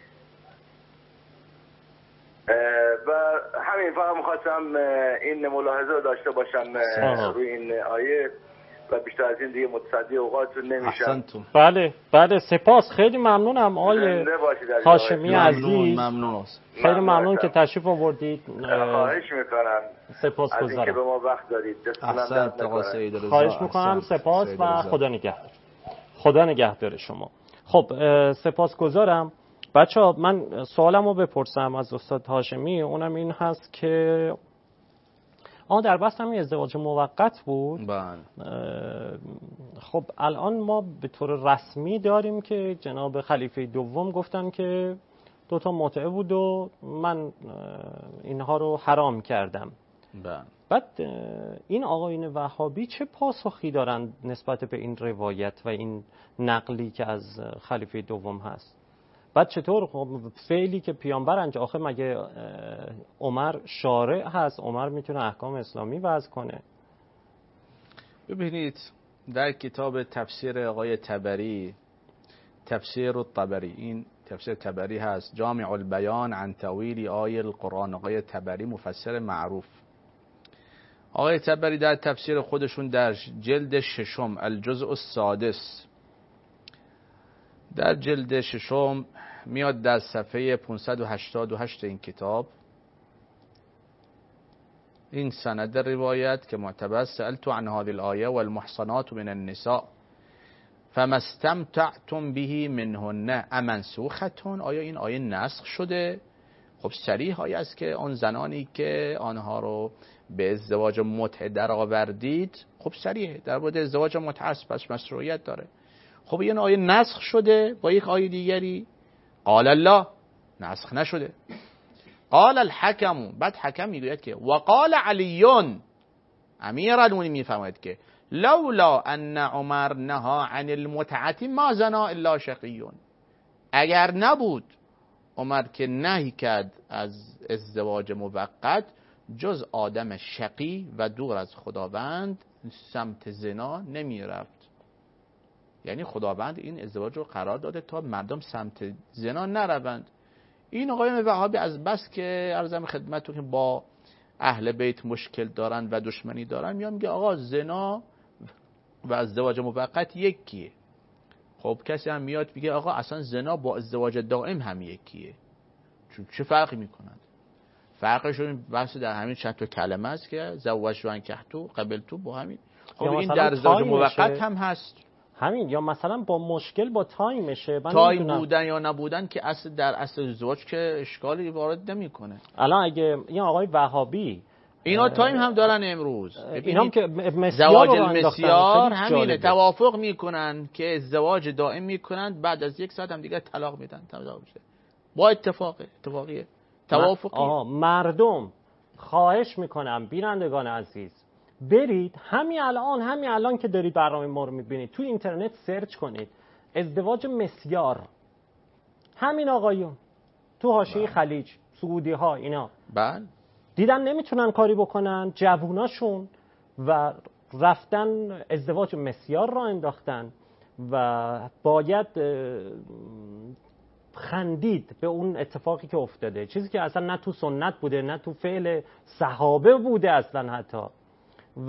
Speaker 8: و همین فقط میخواستم این ملاحظه رو داشته باشم روی این آیه و بیشتر از این دیگه متصدی اوقاتتون نمیشم.
Speaker 1: بله بله، سپاس، خیلی ممنونم آقای هاشمی عزیز.
Speaker 2: ممنون.
Speaker 1: خیلی ممنون که تشریف آوردید.
Speaker 8: خواهش میکنم.
Speaker 1: سپاسگزارم
Speaker 8: از اینکه به ما وقت دادید.
Speaker 2: احسنت آقا سید رضا.
Speaker 1: خواهش میکنم. سپاس و خدا نگهدار. خدا نگهدار شما. خب سپاسگزارم. بچه‌ها من سوالمو بپرسم از استاد هاشمی، اونم این هست که آه در بحث همین ازدواج موقت بود.
Speaker 2: بله.
Speaker 1: خب الان ما به طور رسمی داریم که جناب خلیفه دوم گفتن که دو تا متعه بود و من اینها رو حرام کردم.
Speaker 2: بله.
Speaker 1: بعد این آقایون وهابی چه پاسخی دارن نسبت به این روایت و این نقلی که از خلیفه دوم هست؟ بعد چطور فعلی که پیامبر انجام، آخه مگه عمر شارع هست؟ عمر میتونه احکام اسلامی وضع کنه؟
Speaker 2: ببینید در کتاب تفسیر آقای طبری، تفسیر الطبری، این تفسیر طبری هست، جامع البیان عن تاویل آیه القرآن، آقای طبری مفسر معروف. آقای طبری در تفسیر خودشون در جلد ششم الجزء السادس، در جلد ششم میاد در صفحه پانصد و هشتاد و هشت این کتاب، این سند روایت که معتبر، سألت عن هذه الآية والمحصنات من النساء فما استمتعتم به منهن امنسوختون، آیا این آیه نسخ شده؟ خب صریح آیه است که آن زنانی که آنها رو به ازدواج متعه در آوردید، خب صریح در مورد ازدواج متعه است، پس مشروعیت داره. خب این آیه نسخ شده با یک آیه دیگری؟ قال الله، نسخ نشده. قال الحکم، بعد حکم میگوید که وقال علیون، امیر المؤمنین میفرماید که لولا ان عمر نهى عن المتعه ما زنا الا شقیون، اگر نبود عمر که نهی کرد از ازدواج موقت، جز آدم شقی و دور از خداوند سمت زنا نمی رفت. یعنی خداوند این ازدواج رو قرار داده تا مردم سمت زنا نروند. این آقایان وهابی از بس که عرضم خدمتتون که با اهل بیت مشکل دارن و دشمنی دارن، میان میگه آقا زنا و ازدواج موقت یکیه. خب کسی هم میاد میگه آقا اصلا زنا با ازدواج دائم هم یکیه، چون چه فرقی میکنند؟ فرقشون بحث در همین چند تا کلمه است که زوج و انکحتو قبلتو با همین. خب این
Speaker 1: در
Speaker 2: ازدواج موقت هم هست
Speaker 1: همین، یا مثلا با مشکل با تایمشه،
Speaker 2: تایم بودن یا نبودن که اصل در اصل ازدواج که اشکالی وارد نمیکنه.
Speaker 1: الان اگه این آقای وهابی
Speaker 2: اینا تایم هم دارن امروز،
Speaker 1: اینا که
Speaker 2: زواج المسیار همینه، توافق میکنن که ازدواج دائم میکنن، بعد از یک ساعت هم دیگه طلاق میدن. با اتفاق اتفاقیه توافقی.
Speaker 1: آها مردم خواهش میکنم بینندگان عزیز برید همین الان همین الان که دارید برنامه ما رو میبینید تو اینترنت سرچ کنید ازدواج مسیار. همین آقایون تو حاشیه خلیج، سعودی ها، اینا
Speaker 2: بله
Speaker 1: دیدن نمیتونن کاری بکنن، جووناشون و رفتن ازدواج مسیار را انداختن و باید خندید به اون اتفاقی که افتاده، چیزی که اصلا نه تو سنت بوده نه تو فعل صحابه بوده اصلا حتی. و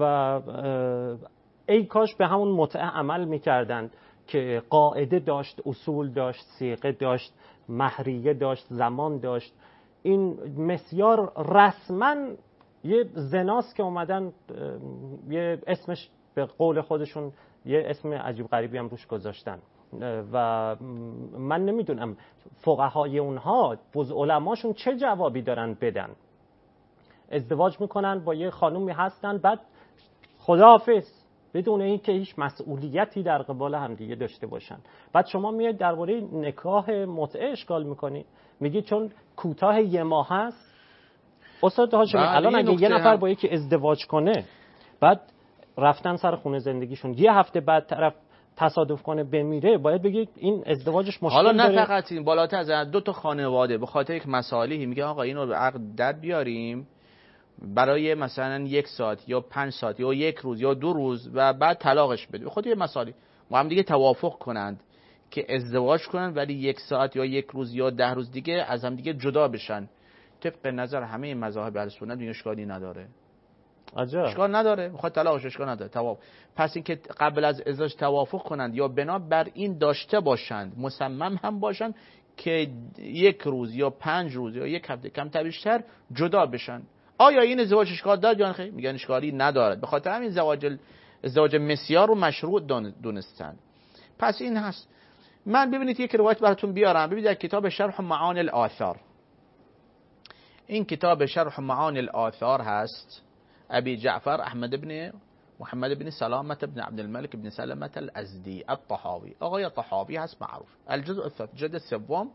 Speaker 1: ای کاش به همون متعه عمل میکردن که قاعده داشت، اصول داشت، صیغه داشت، مهریه داشت، زمان داشت. این مسیار رسما یه زناست که اومدن یه اسمش به قول خودشون یه اسم عجیب غریبی هم روش گذاشتن و من نمیدونم فقهای اونها بز علماشون چه جوابی دارن بدن. ازدواج میکنن با یه خانومی هستن بعد خداحافظ بدون اینکه هیچ مسئولیتی در قبال همدیگه داشته باشن. بعد شما میاد درباره نکاح متعه اشکال میکنی، میگی چون کوتاه یه ماه هست. استاد هاشمی الان اگه یه نفر با یکی ازدواج کنه بعد رفتن سر خونه زندگیشون یه هفته بعد طرف تصادف کنه بمیره، باید بگید این ازدواجش مشکل
Speaker 2: داره.
Speaker 1: حالا
Speaker 2: نه فقط این، بالاتر از دو تا خانواده به خاطر یک مصالحی میگه آقا اینو به عقد در بیاریم برای مثلا یک ساعت یا پنج ساعت یا یک روز یا دو روز و بعد طلاقش بده. به خاطر یه مصالح با هم دیگه توافق کنند که ازدواج کنن ولی یک ساعت یا یک روز یا ده روز دیگه از هم دیگه جدا بشن. طبق نظر همه مذاهب اهل سنت این اشکالی نداره.
Speaker 1: عجب.
Speaker 2: اشکال نداره، بخواد طلاقش اشکال نداره. توافق. پس اینکه قبل از ازدواج توافق کنند یا بنا بر این داشته باشند، مصمم هم باشند که یک روز یا پنج روز یا یک هفته کمتر بیشتر جدا بشن. آیا این ازدواج اشکال داره یا نه؟ میگن اشکالی نداره. به خاطر همین زواج ازدواج مسیار رو مشروع دونستن. پس این هست. من ببینید یک روایت براتون بیارم. ببینید در کتاب شرح معانی الآثار، این کتاب شرح معانی الآثار هست ابی جعفر احمد بن محمد بن سلامة بن عبد الملك بن سلمة الازدی الطحاوی. آقای طحاوی هست معروف. الجزء الثالث جلد سوم.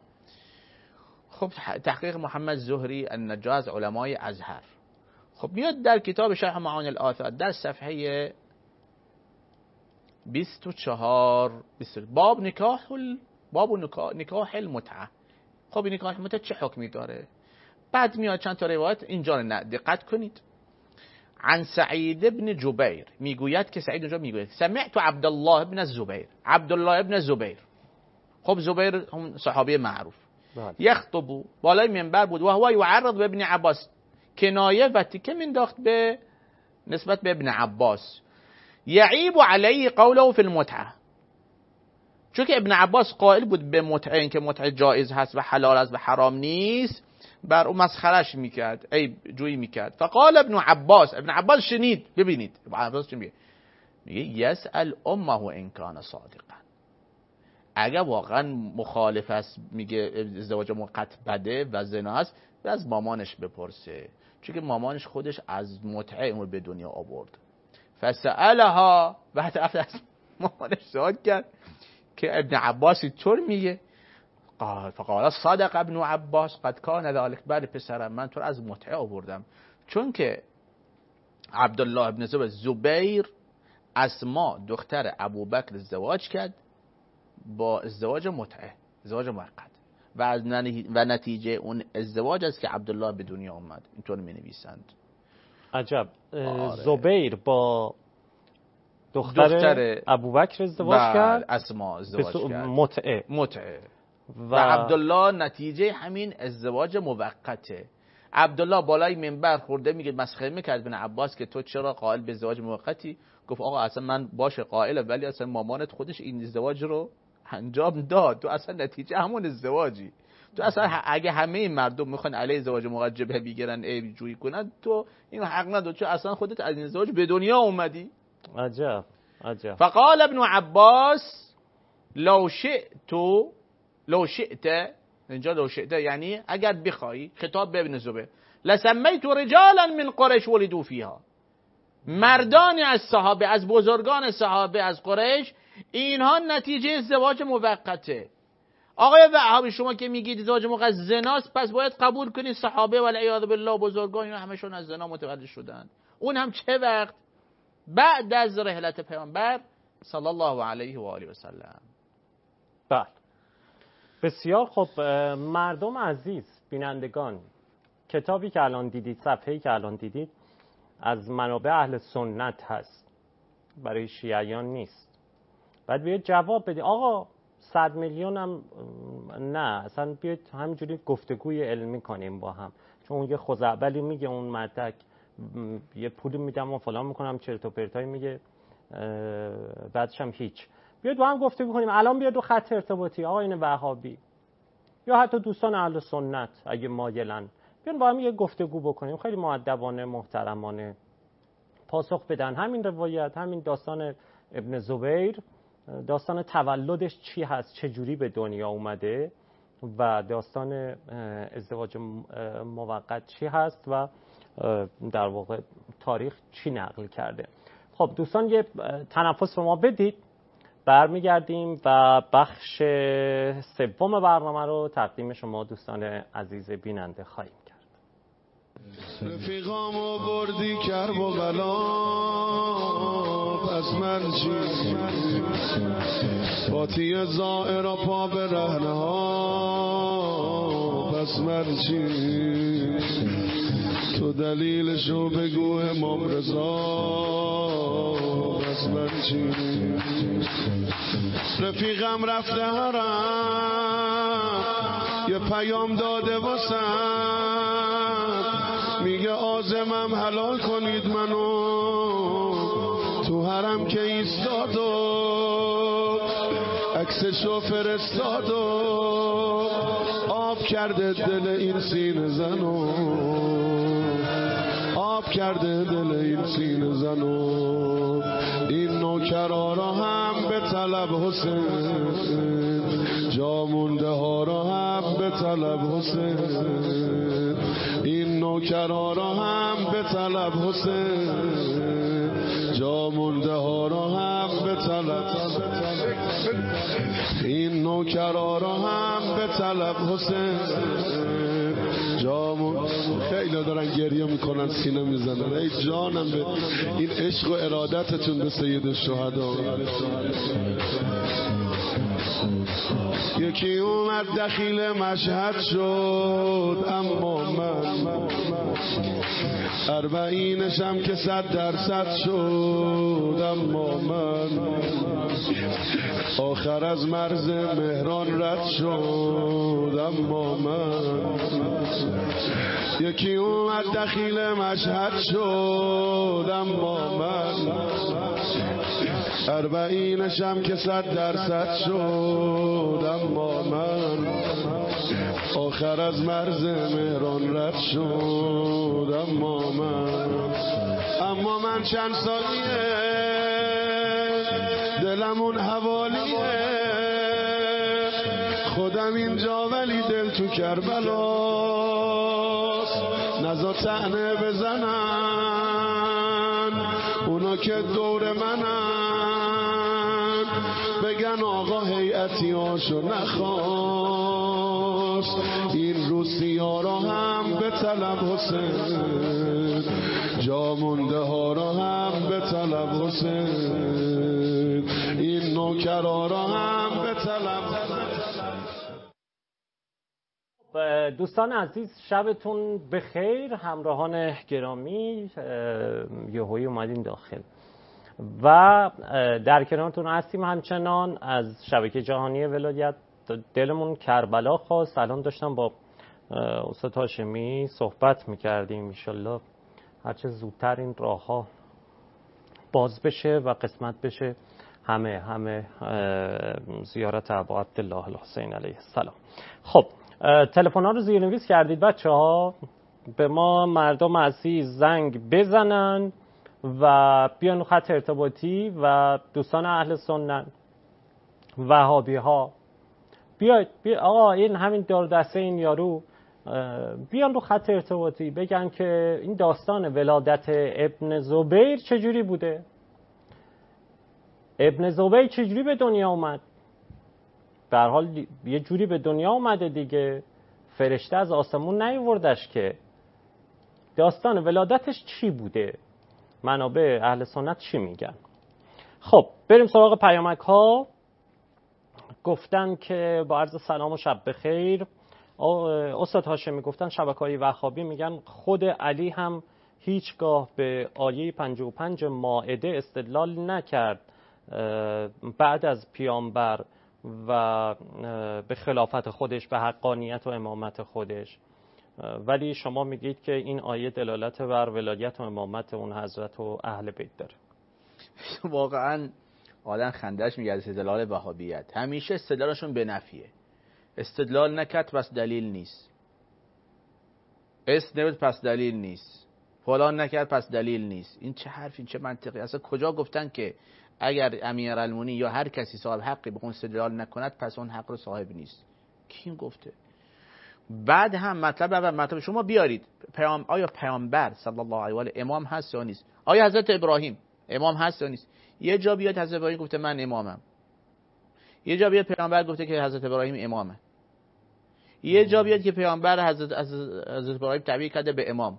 Speaker 2: خب تحقیق محمد زهری النجار علمای ازهر. خب میاد در کتاب شرح معانی الآثار در صفحه بیست و چهار باب نکاح باب نکاح نکاح المتعه. خب نکاح المتعه چه حکمی داره؟ بعد میاد چند تا روایت اینجا رو دقت کنید. عن سعید بن جبیر میگوید که سعید اونجا میگوید سمعت عبدالله بن الزبیر. عبدالله بن زبیر، خب زبیر هم صحابی معروف، یخطب بالای منبر بود و هو یعرض به ابن عباس، کنایه و تیکه مینداخت به نسبت به ابن عباس. یعیب علیه قوله فی المتعه، چون که ابن عباس قائل بود به متعه، این که متعه جایز هست و حلال است و حرام نیست، بر او مسخرش میکرد، ای جویی میکرد. فقال ابن عباس، ابن عباس شنید، ببینید ابن عباس چی میگه؟ میگه یسأل امه ان کان صادقا، اگر واقعا مخالف است میگه ازدواج موقت بده و زنا است، از مامانش بپرسه، چون که مامانش خودش از متعه اون به دنیا آورد. فسألها، بعد از مامانش سوال کرد که ابن عباس طور میگه، قال فقال صادق ابن عباس قد کان ذلك، بله پسرم من تو از متعه آوردم، چون که عبدالله ابن زبیر زبیر اسما دختر ابوبکر ازدواج کرد با ازدواج متعه، ازدواج موقت، و از و نتیجه اون ازدواج است که عبدالله به دنیا آمد. اینطور می نویسند.
Speaker 1: عجب. آره. زبیر با دختر, دختر ابوبکر ازدواج کرد،
Speaker 2: اسما ازدواج کرد
Speaker 1: متعه
Speaker 2: متعه و, و عبدالله نتیجه همین ازدواج موقته. عبدالله بالای منبر خورده میگه مسخره میکرد ابن عباس که تو چرا قائل به ازدواج موقتی؟ گفت آقا اصلا من باشه قائلم، ولی اصلا مامانت خودش این ازدواج رو انجام داد، تو اصلا نتیجه همون ازدواجی، تو اصلا اگه همه این مردم میخوان علیه ازدواج موقت جبهه بگیرن عیب جویی کنن، تو این حق نداری، چون اصلا خودت از این ازدواج به دنیا اومدی.
Speaker 1: عجب عجب.
Speaker 2: فقال ابن عباس لو شئت لو شئت، اینجا لو شئت یعنی اگر بخوای، خطاب به ابن زبیر، لسمیت رجالا من قریش ولدوا فیها، مردانی از صحابه، از بزرگان صحابه از قریش، اینها نتیجه ازدواج موقته. آقای وهابی شما که میگید ازدواج موقت زناست، پس باید قبول کنید صحابه والعیاذ بالله بزرگان اینا همشون از زنا متولد شدن، اون هم چه وقت؟ بعد از رحلت پیامبر صلی الله علیه و آله و سلم.
Speaker 1: بله بسیار خب. مردم عزیز، بینندگان، کتابی که الان دیدید، صفحه‌ای که الان دیدید از منابع اهل سنت هست، برای شیعیان نیست. بعد بیاید جواب بدید آقا صد میلیون هم نه، اصلا بیاید همینجوری گفتگوی علمی کنیم با هم، چون اون یه خزعبلی میگه اون مردک یه پولی میدم و فلان میکنم چرت و پرتایی میگه، بعدش هم هیچ. بیاید با هم گفتگو کنیم. الان بیاید رو خط ارتباطی آقایون وهابی یا حتی دوستان اهل سنت اگه مایلن، بیاین با هم یه گفتگو بکنیم، خیلی مؤدبانه محترمانه پاسخ بدن. همین روایت، همین داستان ابن زبیر، داستان تولدش چی هست، چه جوری به دنیا اومده و داستان ازدواج موقت چی هست و در واقع تاریخ چی نقل کرده. خب دوستان یه تنفس رو ما بدید، برمیگردیم و بخش سوم برنامه رو تقدیم شما دوستان عزیز بیننده خواهیم کرد.
Speaker 4: رفیقامو بردی کرب و بلا، پس من چی؟ باتی زائر پا به رهنه ها، پس من چی؟ تو دلیلشو بگو امام رضا، پس من چی؟ رفیقم رفته حرم، یه پیام داده واسم، میگه آزمم حلال کنید منو، تو حرم که ایستاد و عکسشو فرستاد و آب کرده دل این سینه زنو، آب کرده دل این سینه زنو. این نوکرارا هم به طلب حسین، جا مونده ها را هم به طلب حسین، این نوکرارا هم به طلب حسین، جا مونده ها را هم به طلب، این نوکرارا هم به طلب حسین، جامون. خیلی دارن گریه میکنن سینه میزنن، ای جانم به این عشق و ارادتتون به سید الشهدا. یکی اومد دخیل مشهد شد، اما من اربعینشم که صد درصد شد، اما من آخر از مرز مهران رد شد، اما من. یکی اومد دخیل مشهد شد، اما من اربعینشم که صد درصد شد، اما من آخر از مرز مهران رد شد، اما من. اما من چند سالیه دلمون حوالیه، خودم اینجا ولی دل تو کربلاست، نزا طعنه بزنن اونا که دور منن، بگن آقا هیئتی هاشو نخواست، این روسیا را هم به طلب حسین، جا مونده ها را هم به طلب حسین، این نوکرا را هم به طلب.
Speaker 1: دوستان عزیز شبتون بخیر. همراهان گرامی، یهویی اومدیم داخل و در کنارتون هستیم همچنان از شبکه جهانی ولایت. دلمون کربلا خواست. الان داشتم با استاد هاشمی صحبت میکردیم، انشالله هرچه زودتر این راه ها باز بشه و قسمت بشه همه همه زیارت ابا عبدالله الحسین علیه السلام. خب تلفن ها رو زیرنویس کردید بچه ها، به ما مردم عزیز زنگ بزنن و بیان رو خط ارتباطی و دوستان اهل سنت وهابی ها بیاید بیا آقا این همین دار دسته این یارو بیان رو خط ارتباطی بگن که این داستان ولادت ابن زبیر چجوری بوده، ابن زبیر چجوری به دنیا اومد. به هر حال یه جوری به دنیا اومده دیگه، فرشته از آسمون نیاوردش که. داستان ولادتش چی بوده، منابع اهل سنت چی میگن. خب بریم سراغ پیامک ها. گفتن که با عرض سلام و شب بخیر، استاد هاشمی گفتن شبکه‌های وهابی میگن خود علی هم هیچگاه به آیه پنجاه و پنج مائده استدلال نکرد بعد از پیامبر و به خلافت خودش، به حقانیت و امامت خودش، ولی شما میگید که این آیه دلالت بر ولایت و امامت اون حضرت و اهل بیت داره.
Speaker 2: واقعا آدم خندش میگه از استدلال وهابیت. همیشه استدلالشون به نفیه. استدلال نکرد پس دلیل نیست، استدلال پس دلیل نیست، فلان نکرد پس دلیل نیست. این چه حرفی، چه منطقی؟ اصلا کجا گفتن که اگر امیرالمومنین یا هر کسی صاحب حقی به اون استدلال نکند پس اون حق رو صاحب نیست؟ کی گفته؟ بعد هم مطلب اول مطلب شما بیارید پیام، آیا پیامبر صلی الله علیه و آله امام هست یا نیست؟ آیا حضرت ابراهیم امام هست یا نیست؟ یه جا بیاد حضرت ابراهیم گفته من امامم، یه جا بیاد پیامبر گفته که حضرت ابراهیم امامه، یه جا بیاد که پیامبر حضرت حضرت ابراهیم تعبیر کرده به امام،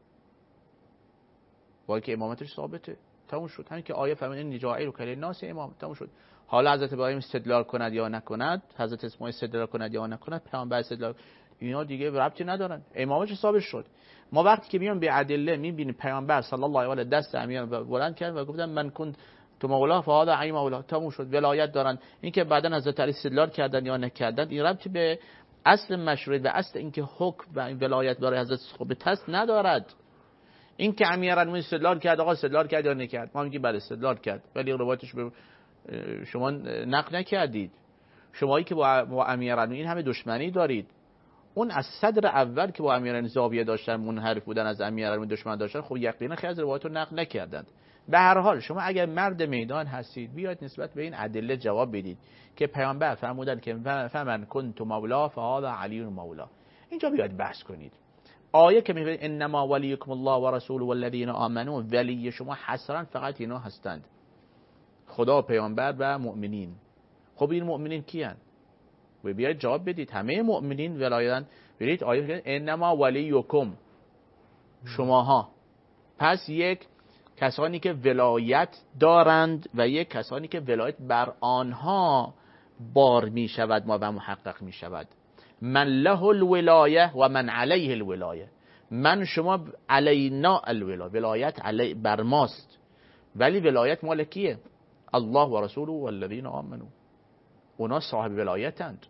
Speaker 2: با که امامتش ثابته. تموم شد. همین که آیه فرمود ان جاعل و کل ناس امام، تموم شد. حالا حضرت ابراهیم استدلال کند یا نکند، حضرت اسماعیل استدلال کند یا نکند، پیامبر استدلال، اینا دیگه ربطی ندارن، امامش ثابت شد. ما وقتی که میام به ادله میبینیم پیامبر صلی الله علیه و آله دست امیر بلند کرد و گفتن من کن تو مولا فهذا علی مولا، تموم شد. ولایت دارن. اینکه بعدن حضرت علی استدلال کردن یا نکردن این ربطی به اصل مشروعیت و اصل اینکه حکم و این ولایت برای حضرت ثابت است ندارد. این که امیرالمومنین استدلال کرد، آقا استدلال کرد یا نکرد، ما میگیم بله استدلال کرد، ولی روایتش به شما نقل نکردید. شمایی که با, با امیرالمومنین همه دشمنی دارید، اون از صدر اول که با امیرالمومنین زاویه داشتن، منحرف بودن، از امیرالمومنین دشمن داشتن، خب یقینا خیلی از روایت رو نقل نکردند. به هر حال شما اگر مرد میدان هستید بیاید نسبت به این ادله جواب بدید که پیامبر فرمودن که فمن کنت مولا فهذا علی مولا. اینجا بیاید بحث کنید. آیه که میگه انما ولیکم الله و رسوله والذین آمنوا، ولی شما حصرا فقط اینا هستند، خدا، پیامبر و مؤمنین. خب این مؤمنین کیان؟ و بیاید جواب بدید. همه مؤمنین ولایتن. برید آیه میگه انما ولیکم، شماها. پس یک کسانی که ولایت دارند و یک کسانی که ولایت بر آنها بار می شود ما و محقق می شود. من له الولایه و من علیه الولایه. من شما علینا الولایه، ولایت علی بر ماست، ولی ولایت مال کیه؟ الله و رسوله و الذین آمنوا. اونا صاحب ولایتند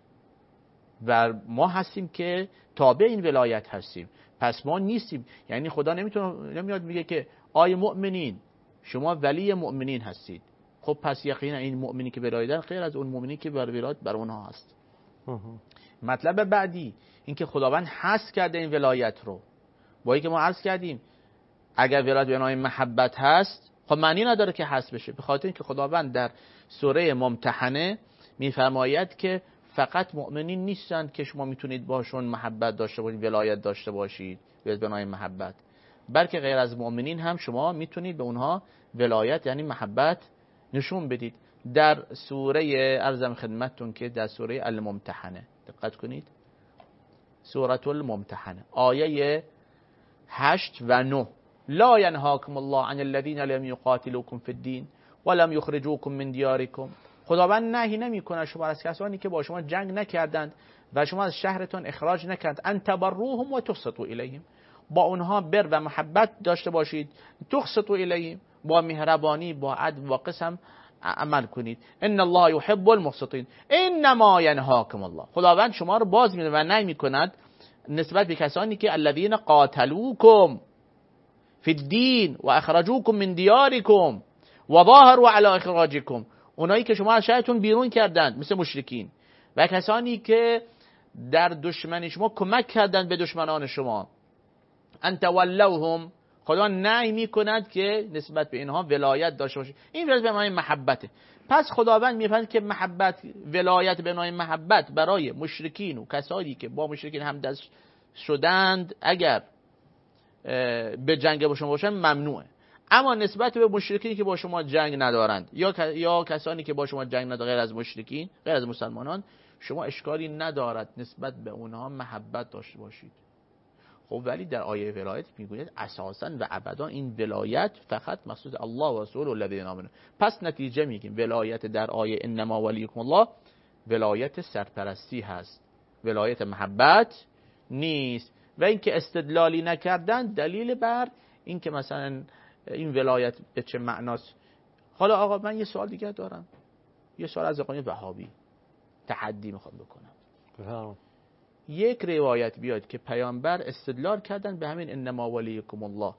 Speaker 2: و ما هستیم که تابع این ولایت هستیم. پس ما نیستیم، یعنی خدا نمیتونه نمیاد میگه که آی مؤمنین شما ولی مؤمنین هستید. خب پس یقینا این مؤمنی که ولایتن غیر از اون مؤمنی که بر ولایت بر اونها هست. مطلب بعدی این که خداوند حذف کرده این ولایت رو. با اینکه ما عرض کردیم اگر ولایت بنای محبت هست خب معنی نداره که حذف بشه، به خاطر اینکه خداوند در سوره ممتحنه میفرماید که فقط مؤمنین نیستند که شما میتونید باشون محبت داشته باشید، ولایت داشته باشید به بنای محبت، بلکه غیر از مؤمنین هم شما میتونید به اونها ولایت یعنی محبت نشون بدید. در سوره ارزم خدمتتون که در سوره الممتحنه دقت کنید، سوره الممتحنه آیه هشت و نه، لا ینهاکم الله عن الذین لم یقاتلوکم فی الدین ولم یخرجوکم من دیارکم. خداوند نهی نمیکنه شما از کسانی که با شما جنگ نکردند و شما از شهرتون اخراج نکردند، ان تبروهم و تقسطوا الیهم، با اونها بر و محبت داشته باشید، تقسطوا الیهم، با مهربانی با عدل و قسم عمل کنید. ان الله یحب المقسطین. انما ینهاکم الله، خداوند شما رو باز می‌داره و نهی می‌کند نسبت به کسانی که الذین قاتلوکم فی الدین و اخرجوکم من دیارکم و ظاهروا علی اخراجکم، اونایی که شما از شهرتون بیرون کردند مثل مشرکین، و کسانی که در دشمنی شما کمک کردند به دشمنان شما. انت ولوهم، خدا نهی میکند که نسبت به اینها ولایت داشته باشید. این ولایت به معنای محبته. پس خداوند میفهمد که محبت، ولایت به معنای محبت برای مشرکین و کسانی که با مشرکین همدست شدند اگر به جنگ با شما باشن ممنوعه. اما نسبت به مشرکین که با شما جنگ ندارند یا یا کسانی که با شما جنگ ندارند غیر از مشرکین، غیر از مسلمانان، شما اشکالی ندارد نسبت به اونها محبت داشته باشید. خب ولی در آیه ولایت میگوید اساساً و ابدا این ولایت فقط مخصوص الله و رسول الذین آمنوا. پس نتیجه میگیم ولایت در آیه انما ولیکم الله ولایت سرپرستی هست، ولایت محبت نیست. و اینکه استدلالی نکردن دلیل بر اینکه مثلا این ولایت به چه معناست. حالا آقا من یه سوال دیگه دارم، یه سوال از آقای وهابی تحدی میخوام بکنم. یک روایت بیاد که پیامبر استدلال کردن به همین انما ولیکم الله،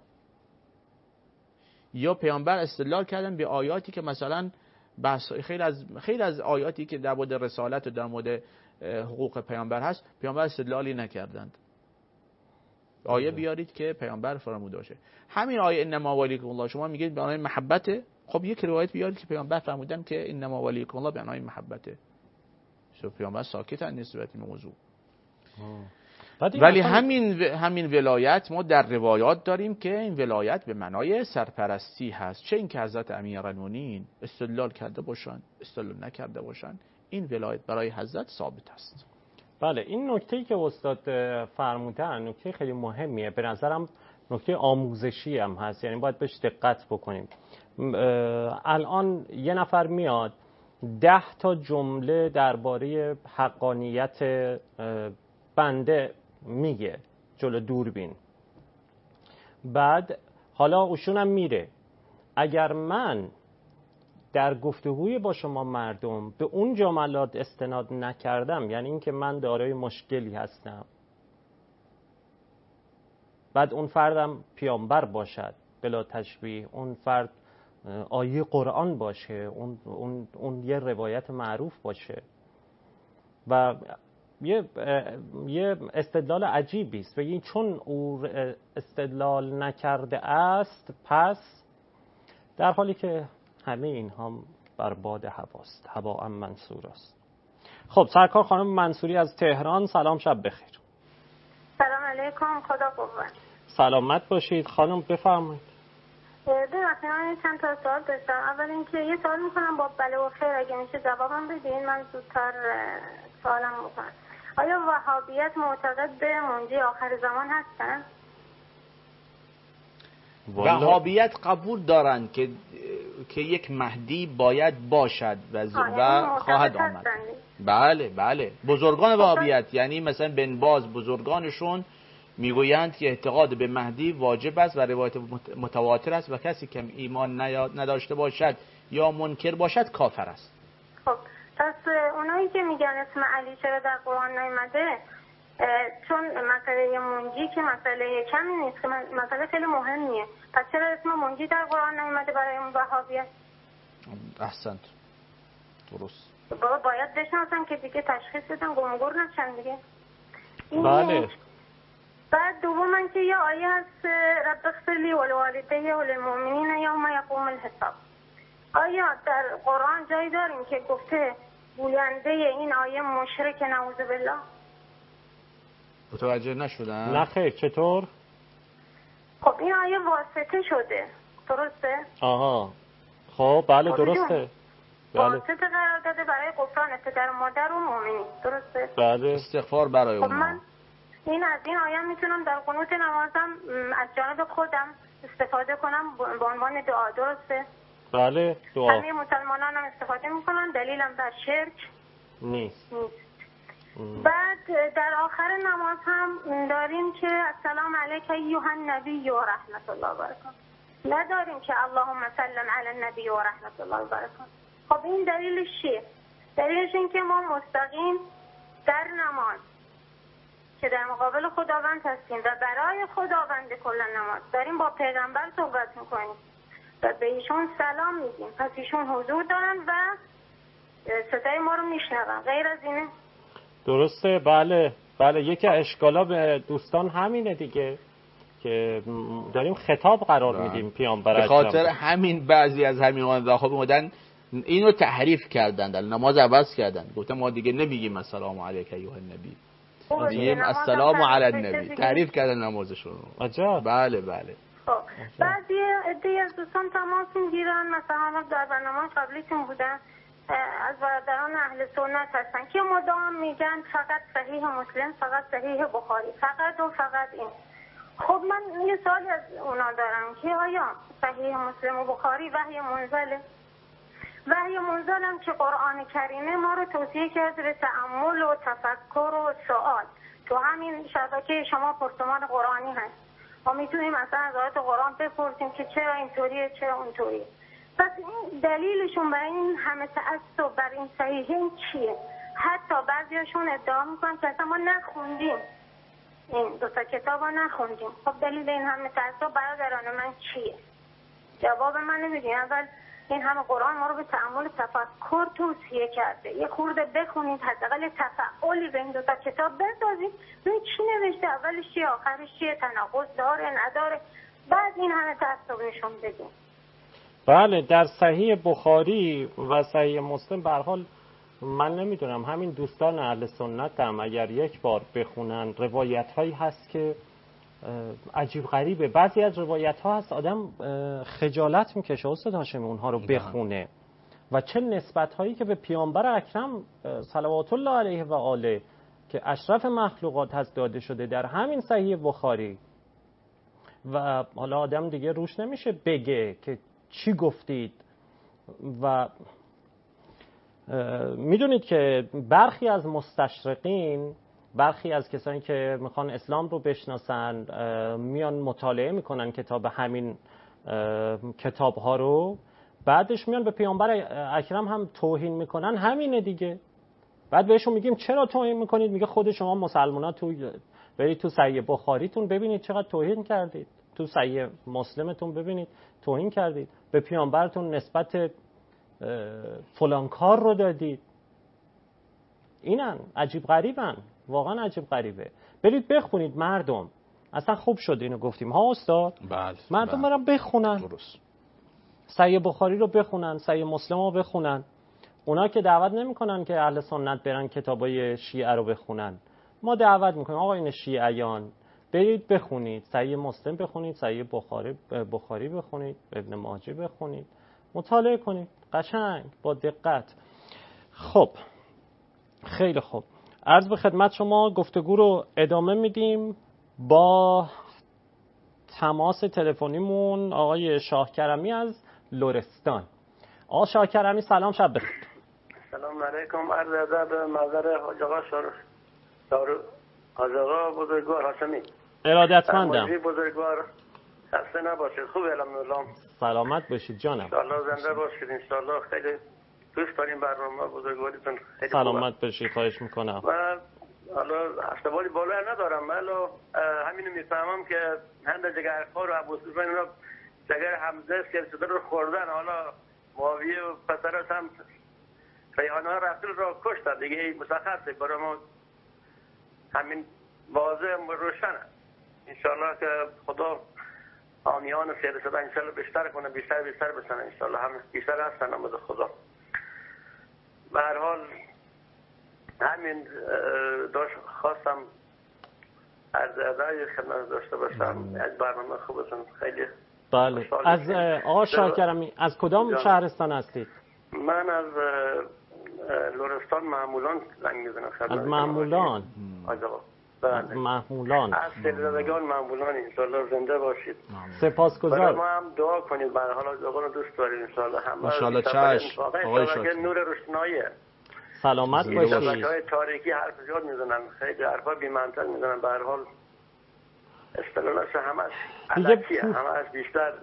Speaker 2: یا پیامبر استدلال کردن به آیاتی که مثلا بحث خیلی از خیلی از آیاتی که در مورد رسالت و در مورد حقوق پیامبر هست پیامبر استدلالی نکردند. آیه بیارید که پیامبر فرموده باشه. همین آیه انما ولیکم الله شما میگید به معنای محبته. خب یک روایت بیارید که پیامبر فرمودن که انما ولیکم الله به معنای محبته. شو پیامبر ساکتن نسبت به موضوع. ولی همین همین ولایت ما در روایات داریم که این ولایت به معنای سرپرستی هست. چه اینکه حضرت امیرالمومنین استدلال کرده باشن استدلال نکرده باشن، این ولایت برای حضرت ثابت است.
Speaker 1: بله، این نکته‌ای که استاد فرمودن نکته خیلی مهمیه، به نظرم نکته آموزشی هم هست، یعنی باید بهش دقت بکنیم. الان یه نفر میاد ده تا جمله درباره حقانیت بنده میگه جلو دوربین، بعد حالا اوشونم میره. اگر من در گفتگوی با شما مردم به اون جملات استناد نکردم، یعنی اینکه من دارای مشکلی هستم، بعد اون فردم پیامبر باشد بلا تشبیه، اون فرد آیه قرآن باشه، اون, اون, اون یه روایت معروف باشه و یه یه استدلال عجیبی است، بگین چون او استدلال نکرده است پس، در حالی که همه این هم برباد هواست، هوا ام منصور است. خب سرکار خانم منصوری از تهران، سلام، شب بخیر.
Speaker 9: سلام علیکم، خدا قوت.
Speaker 1: سلامت باشید خانم، بفرمایید.
Speaker 9: ببخشید من چند تا سوال داشتم. اول اینکه یه سوال میکنم با بله و خیر اگه میشه جوابم بدین من زودتر سوالم بکنم. آیا وهابیت معتقد به منجی آخر زمان هستن؟
Speaker 2: وهابیت قبول دارند که که یک مهدی باید باشد و, و خواهد آمد. بله بله، بزرگان وهابیت یعنی مثلا بن باز بزرگانشون میگویند که اعتقاد به مهدی واجب است و روایت متواتر است و کسی که ایمان نداشته باشد یا منکر باشد کافر است.
Speaker 9: خب پس اونایی که میگن اسم علی چرا در قرآن نیامده، چون مسئله منجی که مسئله کمی نیست، که مسئله خیلی مهمیه، پس چرا اسم منجی در قرآن نیامده برای اون وهابیت؟
Speaker 2: احسنت، درست.
Speaker 9: بابا باید بشناسن که دیگه تشخیص بدن گمگور نشن دیگه.
Speaker 1: بله.
Speaker 9: بعد دوم که یه آیه هست رب اغفر لی ولوالدی وللمؤمنین یوم یقوم الحساب. آیا در قرآن جایی داریم که گفته گوینده این آیه مشرک نعوذ بالله؟
Speaker 2: متوجه نشدم.
Speaker 1: نه خیر، چطور؟
Speaker 9: خب این آیه واسطه شده، درسته؟
Speaker 1: آها خب بله درسته.
Speaker 9: واسطه قرار داده برای غفران پدر و مادر و مؤمنین، درسته؟
Speaker 2: بله، استغفار برای
Speaker 9: خب
Speaker 2: اونها.
Speaker 9: من این از این آیه میتونم در قنوت نمازم از جانب خودم استفاده کنم به عنوان دعا، درسته؟
Speaker 1: بله دعا.
Speaker 9: همه مسلمانان هم استفاده میکنن، دلیلم در شرک
Speaker 1: نیست.
Speaker 9: نیست. بعد در آخر نماز هم داریم که السلام علیک ایها النبی و رحمت الله و برکاته، نداریم که اللهم سلم علی النبی و رحمت الله و برکاته. خب این دلیلش چیه؟ دلیلش این که ما مستقیم در نماز که در مقابل خداوند هستیم و برای خداوند کلا نماز داریم با پیغمبر صحبت میکنیم و به ایشون سلام میگیم، پس ایشون حضور دارن و صدای ما رو میشنون. غیر از اینه؟
Speaker 1: درسته. بله بله یکی اشکالا به دوستان همینه دیگه که داریم خطاب قرار میدیم پیامبر
Speaker 2: به خاطر همین بعضی از همین آنها اومدن اینو تحریف کردن، در نماز عوض کردن، گفتن ما دیگه نمیگیم السلام علیک ایها النبی، میگیم السلام علی النبی، تحریف کردن نمازشون.
Speaker 1: عجب.
Speaker 2: بله بله.
Speaker 9: بعضی عده از دوستان تماس میگیرن، مثلا در برنامه قبلیتون بودن از برادران اهل سنت هستن که مدام میگن فقط صحیح مسلم، فقط صحیح بخاری، فقط و فقط این. خب من یه سوالی از اونا دارم که آیا صحیح مسلم و بخاری وحی منزله؟ وحی منزل هم که قرآن کریمه ما رو توصیه کرده به تأمل و تفکر و سوال. تو همین شبکه شما پرسمان قرآنی هست، ما میتونیم مثلا از آیات قرآن بپرسیم که چرا اینطوریه چرا اونطوریه. پس این دلیلشون برای این همه تعصب بر این صحیحین چیه؟ حتی بعضیاشون ادعا میکنن که اصلا ما نخوندیم این دو تا کتاب ها نخوندیم. خب دلیل این همه تعصب برادران من چیه؟ جواب من نمیدین. اول این همه قرآن ما رو به تأمل تفکر توصیه کرده، یه خورده بخونید، حداقل تفعالی به این دو تا کتاب بسازید، ببینید چی نوشته، اولش چیه آخرش چیه، تناقض داره نداره، بعد این همه تعصب نشون بدیم.
Speaker 1: بله در صحیح بخاری و صحیح مسلم به هر حال من نمیدونم، همین دوستان اهل سنت هم اگر یک بار بخونن روایت هایی هست که عجیب غریبه. بعضی از روایت ها هست آدم خجالت میکشه استاد هاشمی اونها رو بخونه و چه نسبت هایی که به پیامبر اکرم صلوات الله علیه و آله که اشرف مخلوقات هست داده شده در همین صحیح بخاری. و حالا آدم دیگه روش نمیشه بگه که چی گفتید. و میدونید که برخی از مستشرقین، برخی از کسانی که میخوان اسلام رو بشناسن میان مطالعه میکنن کتاب همین کتاب ها رو، بعدش میان به پیامبر اکرم هم توهین میکنن. همینه دیگه. بعد بهشون میگیم چرا توهین میکنید؟ میگه خود شما مسلمان ها تو برید تو صحیح بخاریتون ببینید چقدر توهین کردید، تو صحیح مسلمتون ببینید توهین کردید، به پیامبرتون نسبت فلان کار رو دادید. اینن عجیب غریبن، واقعا عجیب غریبه. برید بخونید مردم. اصلا خوب شد اینو گفتیم ها استاد.
Speaker 2: بله
Speaker 1: مردم برن بخونن،
Speaker 2: درست.
Speaker 1: صحیح بخاری رو بخونن، صحیح مسلم رو بخونن. اونا که دعوت نمیکنن که اهل سنت برن کتابای شیعه رو بخونن، ما دعوت میکنیم آقا این شیعیان برید بخونید، صحیح مسلم بخونید، صحیح بخاری بخاری بخونید، ابن ماجه بخونید، مطالعه کنید قشنگ با دقت. خب خیلی خوب، عرض به خدمت شما گفتگو رو ادامه میدیم با تماس تلفنیمون آقای شاهکرمی از لرستان. آقا شاهکرمی سلام، شب بخیر.
Speaker 10: سلام علیکم، عرض ادب معذر حاج آقا شار دارو حاج آقا بزرگوار هاشمی.
Speaker 1: ارادتمندم.
Speaker 10: بزرگوار خسته نباشید، خوب الحمدلله.
Speaker 1: سلامت باشید جانم.
Speaker 10: ان شاءالله زنده باشید ان شاءالله. خیلی دوست داریم برنامه بزرگواریتون. خیلی
Speaker 1: سلامت باشید، خواهش میکنم.
Speaker 10: من حالا احتمالی بالا ندارم، من همینو میفهمم که هند جگرخوار و ابو سفیان اینا جگر حمزه که صدر رو خوردن، حالا معاویه و پسرش هم ریحانه رسول را کشتن دیگه، مشخصه برای ما همین واضح و روشنه. انشالله که خدا آمیان خیر صدا انشالله بیشتر کنه، بیشتر بیشتر بسنه انشالله، همه بیشتر هستن نماز خدا. به هر حال همین داشت خواستم عرض ادای خدمت داشته باشم از برنامه خوبتون. خیلی
Speaker 1: بله. از آقا شاهکرمی از کدام شهرستان هستید؟
Speaker 10: من از لرستان معمولان زنگ میزنم.
Speaker 1: از معمولان؟
Speaker 10: بله.
Speaker 1: معمولان.
Speaker 10: از سلزدگان معمولان. انشالله زنده باشید.
Speaker 1: سپاسگزار.
Speaker 10: ما هم دعا کنید برای حالا آقا رو دوست داریم انشالله. هم
Speaker 2: انشالله چشم. آقای شاکر
Speaker 10: نور روشناییه.
Speaker 1: سلامت باشید.
Speaker 10: بچه‌های تاریکی حرف زیاد میزنن، خیلی حرفا بی منطق میزنن. به هر حال استدلالش همش علکیه، همش بیشتر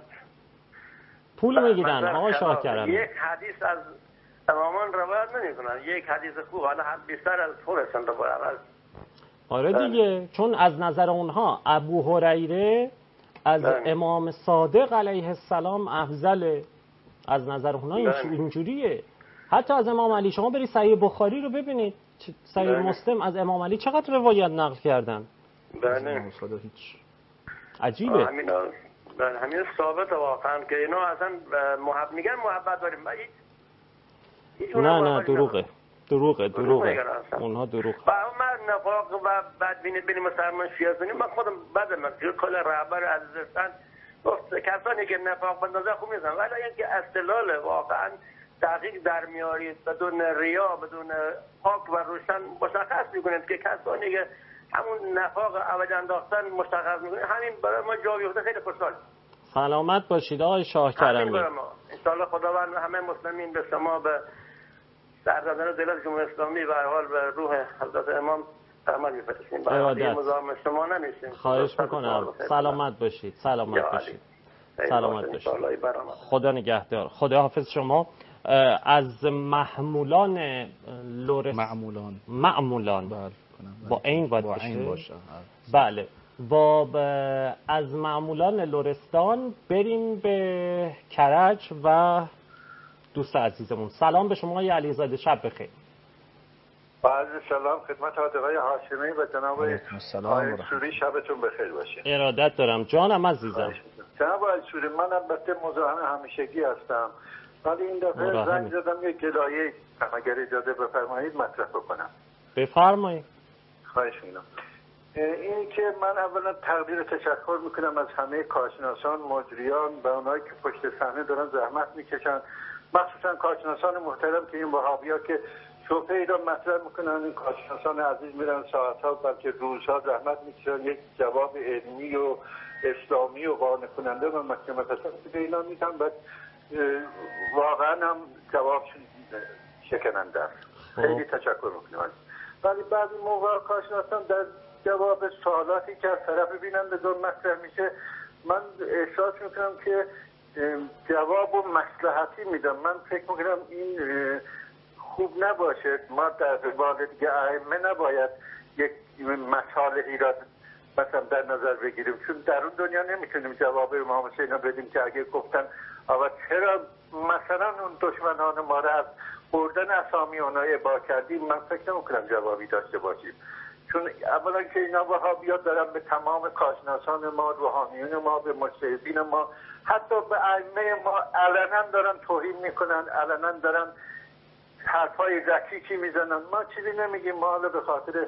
Speaker 1: پول میگیرن آقا شاکرمی.
Speaker 10: یک حدیث از امامان روایت نمیکنن، یک حدیث خوب حالا بیشتر از پول هستن روایت.
Speaker 1: آره دیگه، چون از نظر اونها ابو هریره از بله. امام صادق علیه السلام افضل. از نظر اونها بله. اینجوریه. حتی از امام علی شما برید صحیح بخاری رو ببینید، صحیح مسلم از امام علی چقدر روایت نقل کردن؟
Speaker 10: بله
Speaker 1: عجیبه.
Speaker 10: همین همین ثابت واقعا که اینا اصلا محبت میگن محبت داریم.
Speaker 1: نه نه دروغه دروغه دروغه اونها دروغ.
Speaker 10: و من نفاق و بدبینی بین مسلمان شیعه سنی من خودم بعد من کل رهبر عزیزستان گفت کسانی که نفاق بندازه خوب نیستن، ولی اینکه استدلال واقعا دقیق در میارید بدون ریا بدون پاک و روشن مشخص میکنید که کسانی که همون نفاق اوج انداختن مشخص میکنید، همین برای ما جا بیفته خیلی خوشحال.
Speaker 1: سلامت باشید آقای شاه کرمی.
Speaker 10: ان شاءالله خداوند همه مسلمین به شما به سرزدن دولت جمهوری اسلامی و حال به روح حضرت امام رحمت می‌فرستیم. برای مزاحم شما نمیشیم.
Speaker 1: خواهش میکنم. سلامت باشید. سلامت باشید. سلامت باشید. خدا نگهدار. خدا حافظ شما. از محمولان لرستان
Speaker 2: معمولان
Speaker 1: معمولان
Speaker 2: بله
Speaker 1: با این باید باشه. بله و از معمولان لرستان بریم به کرج و دوست عزیزمون. سلام به شما آقای علیزاده، شب بخیر.
Speaker 11: با عرض سلام خدمت آقای هاشمی و جناب آقای سوری، شبتون بخیر باشه.
Speaker 1: ارادت دارم جانم عزیزم.
Speaker 11: جناب آقای سوری، من البته مزاحم همیشگی هستم، ولی این دفعه زنگ زدم یک گلایه اگر اجازه بفرمایید مطرح بکنم.
Speaker 1: بفرمایید.
Speaker 11: خواهش می‌کنم. این که من اولا تقدیر تشکر میکنم از همه کارشناسان، مجریان و اونایی که پشت صحنه دارن زحمت میکشن، مخصوصا کارشناسان محترم که این وهابی‌ها که شبهه ای را مطرح میکنن، این کارشناسان عزیز میرن ساعت‌ها بلکه روزها زحمت میکشن یک جواب علمی و اسلامی و قانع کننده و محکم فصل به اینا میدن و واقعا هم جواب شکننده است. خیلی تشکر میکنم. ولی بعضی موقع کارشناسان در جواب سوالاتی که از طرف بینندگان مطرح میشه من احساس میکنم که جواب و مصلحتی میدم. من فکر میکنم این خوب نباشه. ما در قبال دیگه ائمه نباید یک مصالحی را مثلا در نظر بگیریم، چون در اون دنیا نمیتونیم جواب امام حسین بدیم که اگه گفتن آقا چرا مثلا اون دشمنان ما را از بردن اسامی اونها اباحه کردیم، من فکر نمیکنم جوابی داشته باشیم. چون اولا که اینا وهابی‌ها دارن به تمام کارشناسان ما، روحانیون ما، به مجتهدین ما، حتی به ائمه ما علنا دارن توهین میکنن، علنا دارن حرفای رکیکی میزنن. ما چیزی نمیگیم، ما حالا به خاطر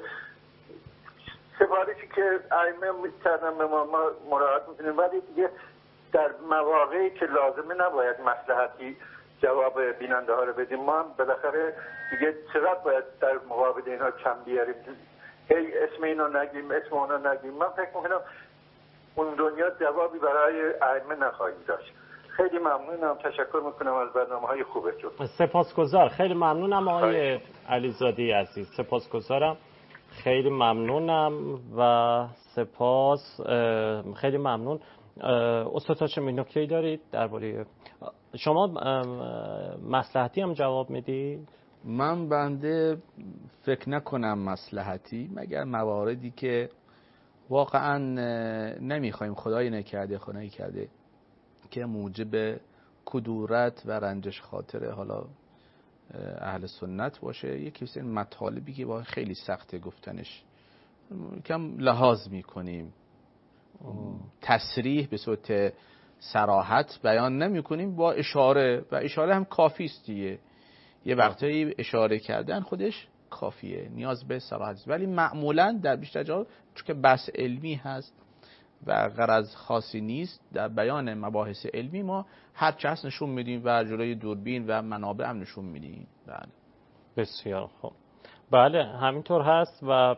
Speaker 11: سفارشی که ائمه میکردن به ما ما مراعات میکنیم، ولی دیگه در مواقعی که لازمه نباید مصلحتی جواب بیننده ها رو بدیم. ما هم بالاخره دیگه چقدر باید در مقابل اینا کم بیاریم، هی اسم اینو نگیم اسم اونو نگیم. من فکر میکنم اون دنیا جوابی برای ائمه نخواهیم داشت. خیلی ممنونم، تشکر میکنم از برنامه‌های خوبتون.
Speaker 1: سپاسگزار، خیلی ممنونم آقای علیزاده عزیز، سپاسگزارم، خیلی ممنونم و سپاس، خیلی ممنون. استاد هاشمی نکته‌ای دارید درباره شما مصلحتی هم جواب میدید؟
Speaker 2: من بنده فکر نکنم مصلحتی، مگر مواردی که واقعا نمیخوایم، خدایی نکرده خدایی کرده که موجب کدورت و رنجش خاطر حالا اهل سنت باشه، یکی از این مطالبی که با خیلی سخته گفتنش، کم لحاظ میکنیم، تصریح به صورت صراحت بیان نمی کنیم، با اشاره، و اشاره هم کافی است دیگه، یه وقتایی اشاره کردن خودش کافیه، نیاز به صراحت است. ولی معمولا در بیشتر جا چون که بحث علمی هست و غرض خاصی نیست در بیان مباحث علمی، ما هر چه هست نشون میدیم و جلوی دوربین و منابع هم نشون میدیم. بله
Speaker 1: بسیار خوب، بله همینطور هست و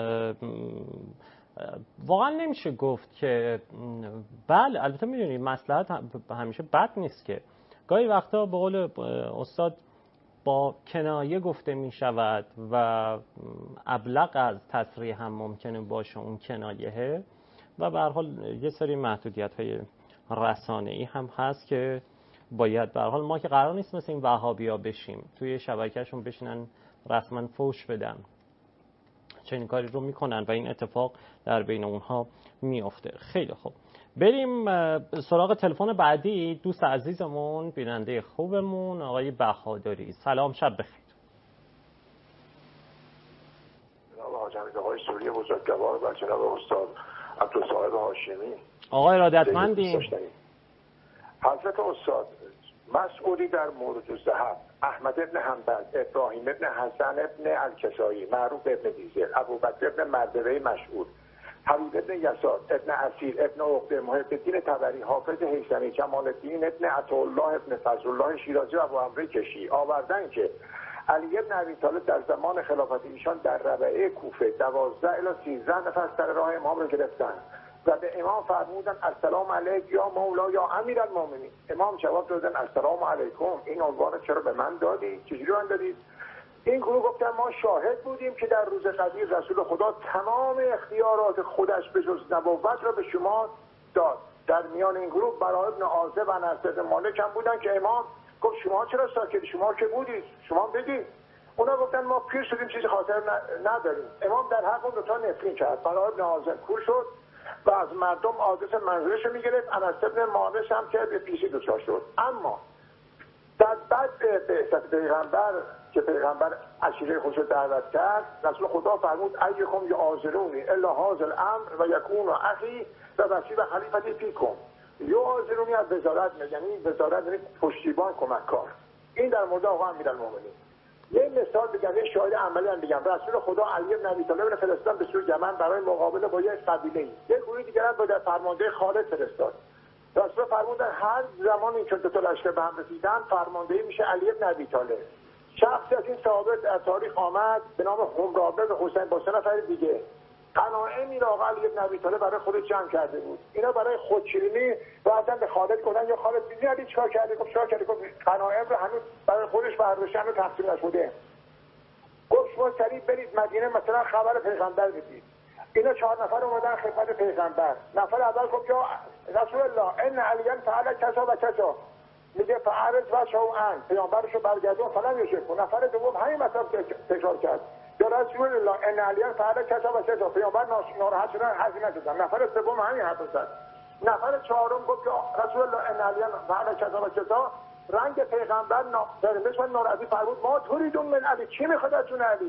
Speaker 1: واقعا نمیشه گفت که بله، البته میدونید مصلحت همیشه بد نیست، که گاهی وقتا به قول استاد با کنایه گفته می شود و ابلغ از تصریح هم ممکنه باشه اون کنایه، و به هر حال یه سری محدودیت های رسانه‌ای هم هست که باید، به هر حال ما که قرار نیست مثل این وهابی‌ها بشیم توی شبکه‌شون بشینن رسما فوش بدن، چنین کاری رو میکنن و این اتفاق در بین اونها میافته. خیلی خوب، بریم سراغ تلفن بعدی. دوست عزیزمون، بیننده خوبمون، آقای بهادری. سلام، شب بخیر.
Speaker 12: حاج حمید آقای سوری بزرگوار و جناب استاد عبدالصاحب هاشمی.
Speaker 1: آقای ارادتمندی.
Speaker 12: حضرت استاد، مسئولی در مورد ذهب، احمد ابن حنبل، ابراهیم ابن حسن ابن الکسایی، معروف ابن دیزل، ابوبکر ابن مردوی مشهور، حبیب ابن یسار، ابن اسیر، ابن عقده، محب الدین طبری، حافظ هیثمی، جمال الدین ابن عطاالله ابن فضل الله شیرازی و ابو عمرو کشی آوردن که علی ابن ابی طالب در زمان خلافت ایشان در ربعه کوفه دوازده الی سیزده نفر سر راه امام رو گرفتن و به امام فرمودن السلام علیک یا مولا یا امیرالمومنین. امام جواب دادن السلام علیکم، این عنوان چرا به من دادی؟ چجوری من دادید؟ این گروه گفتن ما شاهد بودیم که در روز قدیر رسول خدا تمام اختیارات خودش به جز نبوت را به شما داد. در میان این گروه برای ابن عازب و انس بن مالک هم بودن که امام گفت شما چرا ساکتی؟ شما که بودید، شما بگید. اونا گفتن ما پیر شدیم چیزی خاطر نداریم. امام در حق اون دو تا نفرین کرد. برای ابن عازب کور شد و از مردم آدرس منزلش رو میگرفت. انس بن مالک هم که به پیشی دوچار شد. اما در بعد بعثت پیغمبر که پیغمبر عشیره خودش دعوت کرد، رسول خدا فرمود ایکم یعاذرونی الا هذا الامر و یکون اخی و وصی و خلیفتی فیکم. یعاذرونی از وزارت میگن، یعنی وزارت یعنی پشتیبان، کمک کار. این در مورد آقا امیرالمومنین. یه مثال بگم، یه شاهد عملی هم بگم. رسول خدا علی بن ابی طالب رو فرستاد به سوی یمن برای مقابله با یک قبیله. یک گروه دیگر هم به فرمانده خالد فرستاد. رسول فرمودن هر زمانی که دو تا لشکر به هم رسیدن فرماندهی میشه علی بن ابی طالب. شخصی از این صحابه در تاریخ آمد به نام حمرابه به حسین با سه نفر دیگه غنایمی را آقا علی بن ابی طالب برای خودش جمع کرده بود. اینا برای خودشیرینی رفتن به خالد گفتن یا خالد دیدی علی چیکار کرده؟ گفت چیکار کرده؟ گفت غنایم رو هنوز برای خودش برداشتن و تقسیم نشده. گفت شما سریع برید مدینه مثلا خبر پیغمبر بدید. اینا چهار نفر اومدن خدمت پیغمبر. نفر اول گفت یا رسول الله ان علی فعل کذا و کذا. میگه فعرض و شو ان پیامبرشو برگردون فلان میشه. نفر دوم همین مطلب تکرار کرد. یا رسول الله ان علی فعل کذا و کذا. پیامبر ناراحت شدن حرفی نزدن. نفر سوم همین حرف زد. نفر چهارم گفت رسول الله ان علی فعل کذا و کذا. رنگ پیغمبر ناراحت و ناراحتی فرمود ما توریدون من علی، چی میخواد از جون علی؟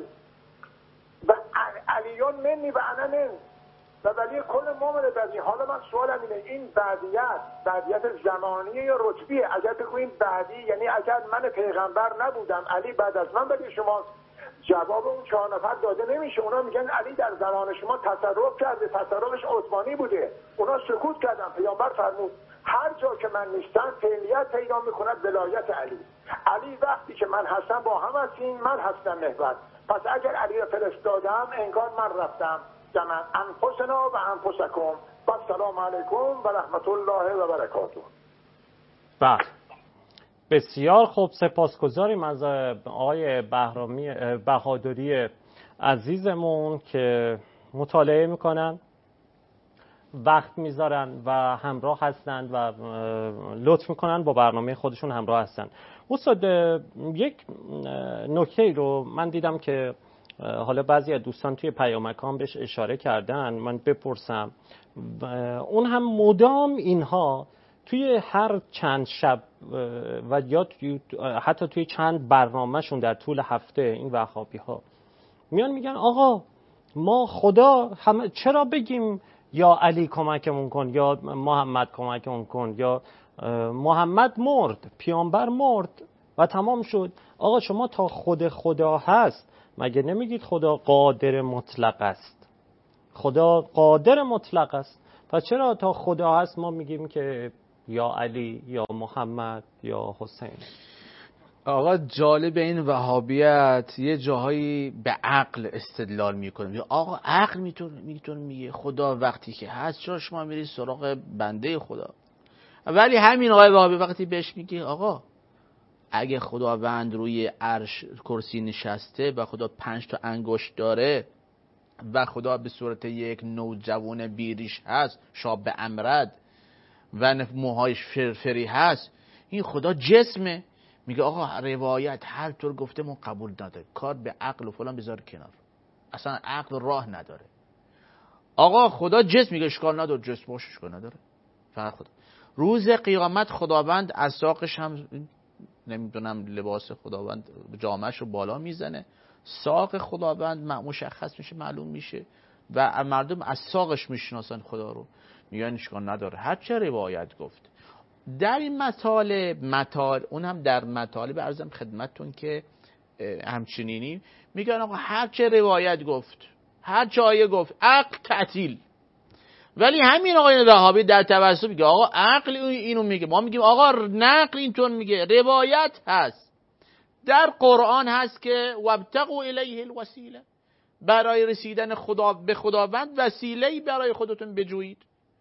Speaker 12: و علیون منی و انا من و ولی کل مومن بعدی. حالا من سوالم اینه این بعدیت بعدیت زمانیه یا رتبیه؟ اگر بگوییم بعدی یعنی اگر من پیغمبر نبودم علی بعد از من ولی شما، جواب اون چهار نفر داده نمیشه. اونا میگن علی در زمان شما تصرف کرده، تصرفش عثمانی بوده. اونا سکوت کردن. پیامبر فرمود هر جا که من نیستم فعلیت پیدا میکند ولایت علی. علی وقتی که من هستم با هم هستیم، من هستم محور. پس اگر علی را فرستادم انگار من رفتم. جمع انفسنا و انفسکم و السلام علیکم و رحمت الله و برکاته.
Speaker 1: بله بسیار خوب، سپاسگزاریم از آقای بهرامی بهادری عزیزمون که مطالعه میکنن، وقت میذارن و همراه هستند و لطف میکنن با برنامه خودشون همراه هستن. استاد یک نکته رو من دیدم که حالا بعضی از دوستان توی پیامکان بهش اشاره کردن، من بپرسم. اون هم مدام اینها توی هر چند شب و یا توی حتی توی چند برنامهشون در طول هفته این وهابی ها میان میگن آقا ما خدا هم چرا بگیم یا علی کمکمون کن یا محمد کمکمون کن یا محمد مرد، پیامبر مرد و تمام شد. آقا شما تا خود خدا هست مگه نمیگید خدا قادر مطلق است؟ خدا قادر مطلق است. پس چرا تا خدا هست ما میگیم که یا علی یا محمد یا حسین؟
Speaker 2: آقا جالب این وهابیت یه جاهایی به عقل استدلال میکنه. یا آقا عقل میتونه میتونه میگه خدا وقتی که هست چرا شما میرید سراغ بنده خدا؟ ولی همین آقای وهابی وقتی بهش میگه آقا اگه خداوند روی عرش کرسی نشسته و خدا پنج تا انگشت داره و خدا به صورت یک نوجوان بیریش هست، شاب امرد و موهایش فرفری هست، این خدا جسمه. میگه آقا روایت هر طور گفته ما قبول نداره، کار به عقل و فلان بذار کنار، اصلا عقل راه نداره. آقا خدا جسم، میگه اشکال نداره، جسم باشه اشکال نداره، فقط خدا. روز قیامت خداوند از ساقش هم نمیدونم لباس خداوند جامعش رو بالا میزنه، ساق خداوند مشخص میشه، معلوم میشه و مردم از ساقش میشناسن خدا رو، میگن اشکال نداره هر چه روایت گفت. در این مطالب مطالب اون هم در مطالب عرضم خدمتتون که همچنینی میگن آقا هر چه روایت گفت، هر چه آیه گفت، عقل تعطیل. ولی همین آقای وهابی در توسط میگه آقا عقل اینو میگه، ما میگیم آقا نقل اینطور میگه، روایت هست در قرآن هست که وابتغوا الیه الوسیله، برای رسیدن خدا به خداوند وسیله‌ای برای خودتون بجویید.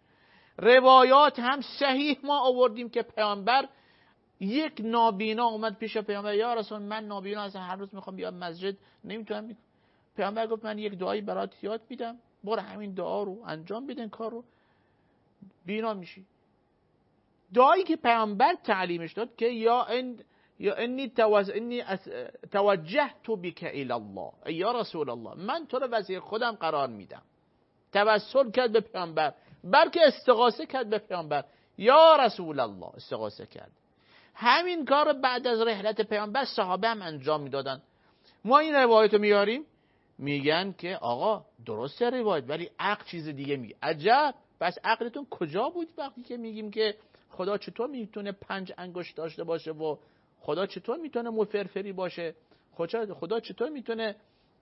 Speaker 2: روایات هم صحیح ما آوردیم که پیامبر یک نابینا اومد پیش پیامبر، یا رسول من نابینا هستم هر روز میخوام بیام مسجد نمیتونم. پیامبر گفت من یک دعایی برات یاد میدم، برو همین دعا رو انجام بدن، کار رو بینا میشی. دعایی که پیامبر تعلیمش داد که یا ان یا انی توز انی توجهت بک الی الله، یا رسول الله من تو رو وزیر خودم قرار میدم. توسل کرد به پیامبر، بلکه استغاثه کرد به پیامبر، یا رسول الله استغاثه کرد. همین کار بعد از رحلت پیامبر صحابه هم انجام میدادن. ما این روایت رو میاریم میگن که آقا درسته روایت ولی عقل چیز دیگه میگه. عجب، پس عقلتون کجا بود وقتی که میگیم که خدا چطور میتونه پنج انگشت داشته باشه و خدا چطور میتونه مفرفری باشه، خدا چطور میتونه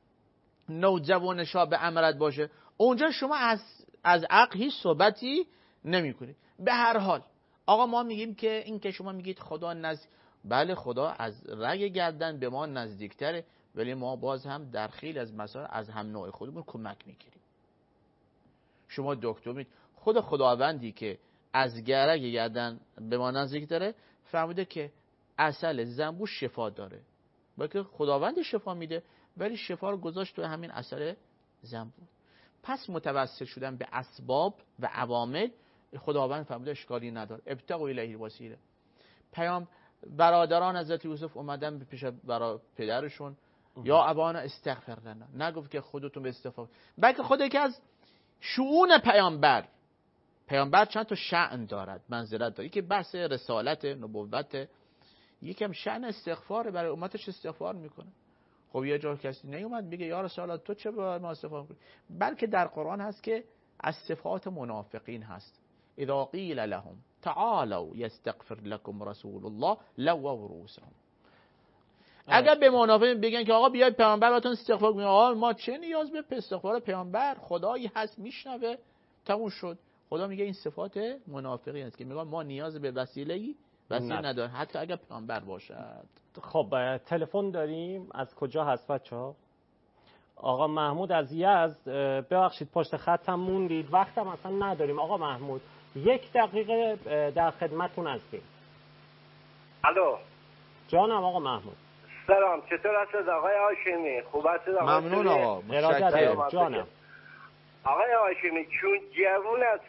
Speaker 2: نوجوان شاب امرد باشه؟ اونجا شما از از عقل هیچ صحبتی نمیکنید. به هر حال آقا ما میگیم که این که شما میگید خدا نزدیک، بله خدا از رگ گردن به ما نزدیکتره، ولی ما باز هم در خیلی از مسائل از هم نوع خودمون کمک میگیریم. شما دکتر میگید خود خداوندی که از رگ گردن به ما نزدیکتره فهمیده که عسل زنبور شفا داره، بلکه خداوند شفا میده، ولی شفا رو گذاشت تو همین عسل زنبور. پس متوسل شدن به اسباب و عوامل خداوند فهمیده اشکالی نداره. ابتغوا الیه الوسیله. پیام برادران حضرت یوسف اومدن به پیش برای پدرشون، یا ابانا استغفر لنا، نگفت که خودتون به استغفار، بلکه خود یکی از شؤون پیامبر، پیامبر چند تا شأن دارد، منزلت داره، یکی بحث رسالت نبوت، یکم شأن استغفار، برای امتش استغفار میکنه. خب یه جا کسی نیومد بگه یا رسول الله تو چه باید ما استغفار کنیم؟ بلکه در قرآن هست که از صفات منافقین هست اذا قیل لهم تعالوا یستغفر لكم رسول الله لووا رؤوسهم. اگر به منافقین بگن که آقا بیاید پیامبر براتون استغفار کنه، آقا ما چه نیاز به استغفار پیامبر، خدایی هست میشنوه، تموم شد. خدا میگه این صفات منافقین است که میگن ما نیاز به وسیله‌ای وسیله نداره حتی اگر پیامبر باشد.
Speaker 1: خب تلفن داریم، از کجا هست بچه‌ها؟ آقا محمود از یزد. ببخشید پشت خطم موندید، وقتم اصلا نداریم. آقا محمود یک دقیقه در خدمتتون هستیم.
Speaker 5: الو
Speaker 1: جانم آقا محمود.
Speaker 5: سلام، چطور هستید آقای هاشمی؟ خوب هستید آقا؟
Speaker 2: ممنون آقا،
Speaker 1: متشکرم جانم.
Speaker 5: آقای هاشمی چون جوون است،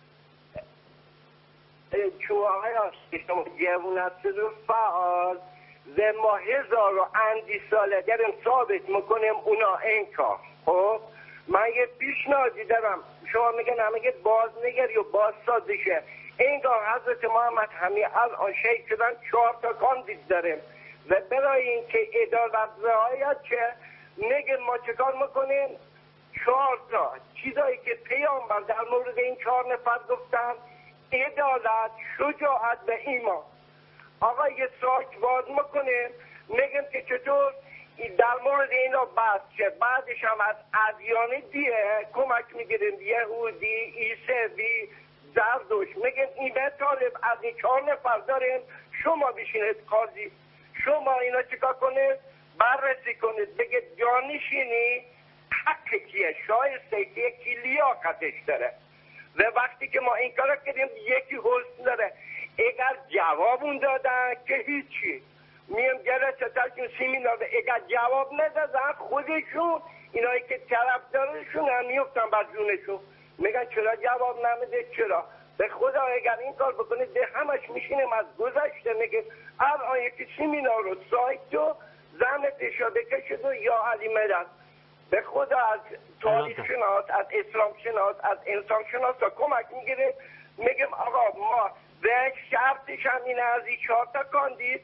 Speaker 5: چون آقای هاشمی شما جوون هستید و فعال و ما هزار و اندی ساله داریم ثابت میکنیم اونا این کار. خب من یه پیشنهادی دارم، شما میگن همه باز نگری و باز سازشه. این کار حضرت محمد همین الان شیخ شدن چهار تا کاندید داریم و برای اینکه عدالت رعایت شه میگن ما چه کار میکنیم؟ چهار تا چیزایی که پیامبر در مورد این چهار نفر گفتن: عدالت، شجاعت و ایمان. آقا یه ساک باز میکنیم میگم که چطور در مورد اینا بحث شه، بعدش هم از ادیان دیگه کمک میگیریم، یهودی، عیسوی، زردوش. میگن این طالب از این چهار نفر داریم، شما بشینید قاضی، شما اینا چیکار کنید؟ بررسی کنید، بگید جانشینی حق کیه، شایسته کیه، کی لیاقتش داره. و وقتی که ما این کار کردیم یکی حسن داره، اگر جوابون دادن که هیچی، میم جلسه تاشون سیمینار، اگر جواب ندادن خودشون اینایی که طرفدارشون هم میفتن بر جونشون، میگن چرا جواب نمیده، چرا؟ به خدا اگر این کار بکنید به همش میشینیم از گذشته میگیم الان یکی سیمینار رو سایت و زحمتش رو بکشید و یا علی مدد. به خدا از تاریخ شناس، از اسلام شناس، از انسان شناس تا کمک میگیره، میگیم آقا ما به شرطش هم اینه از این چهار تا کاندید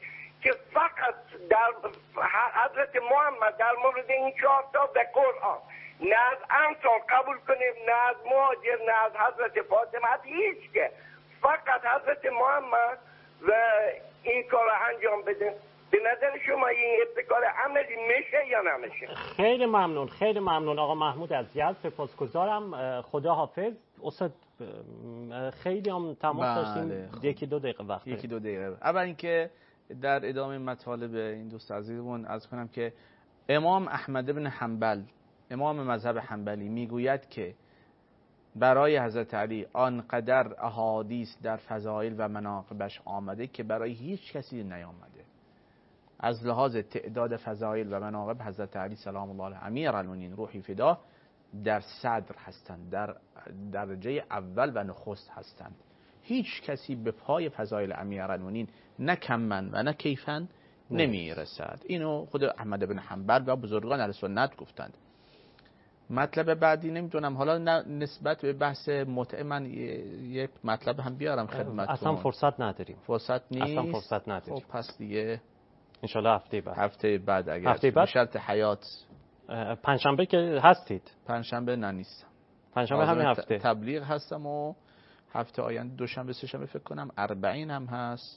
Speaker 5: که فقط در حضرت محمد در مورد این چهار تا به قرآن نه از انسان قبول کنیم، نه از مهاجر، نه از حضرت فاطمه، از هیچ که فقط حضرت محمد و این کار انجام بدیم. به نظر شما این ابتکار عملی میشه یا نمیشه؟
Speaker 1: خیلی ممنون، خیلی ممنون آقا محمود از یزد، سپاسگزارم. خدا حافظ. استاد خیلی هم تماس داشتیم، یکی دو دقیقه وقت
Speaker 2: یکی دو دقیقه. اول اینکه در ادامه مطالب این دوست عزیزمون عرض کنم که امام احمد بن حنبل، امام مذهب حنبلی، میگوید که برای حضرت علی آنقدر احادیث در فضائل و مناقبش آمده که برای هیچ کسی نیامده. از لحاظ تعداد فضائل و مناقب حضرت علی سلام الله علیه امیرالمومنین روحی فدا در صدر هستند، در درجه اول و نخست هستند. هیچ کسی به پای فضائل امیرالمومنین نه کمن و نه کیفن نمیرسد. اینو خود احمد بن حنبل و بزرگان اهل سنت گفتند. مطلب بعدی نمیدونم، حالا نسبت به بحث متعه من یک مطلب هم بیارم خدمتتون.
Speaker 1: اصلا فرصت نداریم.
Speaker 2: فرصت نیست.
Speaker 1: اصلا فرصت نداریم.
Speaker 2: خب پس دیگه
Speaker 1: انشالله هفته بعد.
Speaker 2: هفته بعد اگر
Speaker 1: هفته بعد
Speaker 2: شرط حیات.
Speaker 1: پنجشنبه که هستید؟
Speaker 2: پنجشنبه نه نیستم.
Speaker 1: پنجشنبه همین هفته.
Speaker 2: تبلیغ هستم و هفته آینده دوشنبه سه شنبه فکر کنم اربعین هم هست.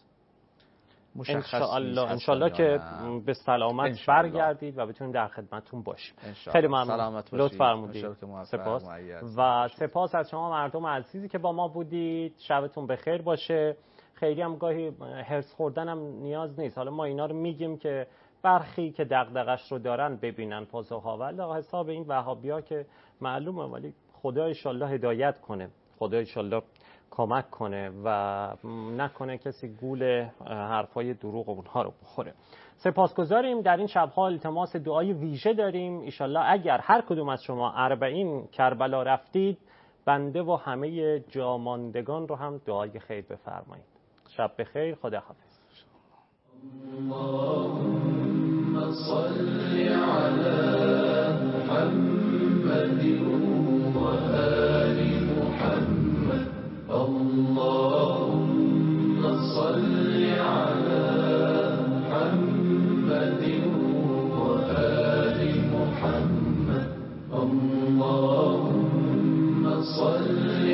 Speaker 1: انشالله انشالله که به سلامت برگردید و بتونیم در خدمتتون باشیم. خیلی ممنون، لطف فرمودید. سپاس و سپاس از شما مردم عزیزی که با ما بودید. شبتون بخیر باشه. خیلی هم گاهی هرس خوردن هم نیاز نیست. حالا ما اینا رو میگیم که برخی که دغدغش رو دارن ببینن پاسخ‌ها، ولی حساب این وهابی‌ها که معلومه، ولی خدا ان شاءالله هدایت کنه، خدا ان شاءالله کمک کنه و نکنه کسی گول حرفای دروغ اونها رو بخوره. سپاسگزاریم. در این شب‌ها التماس دعای ویژه داریم. ان شاءالله اگر هر کدوم از شما اربعین کربلا رفتید، بنده و همه جاماندگان رو هم دعای خیر بفرمایید. شب بخیر. خدا حافظ. اللهم صل على محمد و آل محمد. اللهم صل على محمد و آل محمد. اللهم صل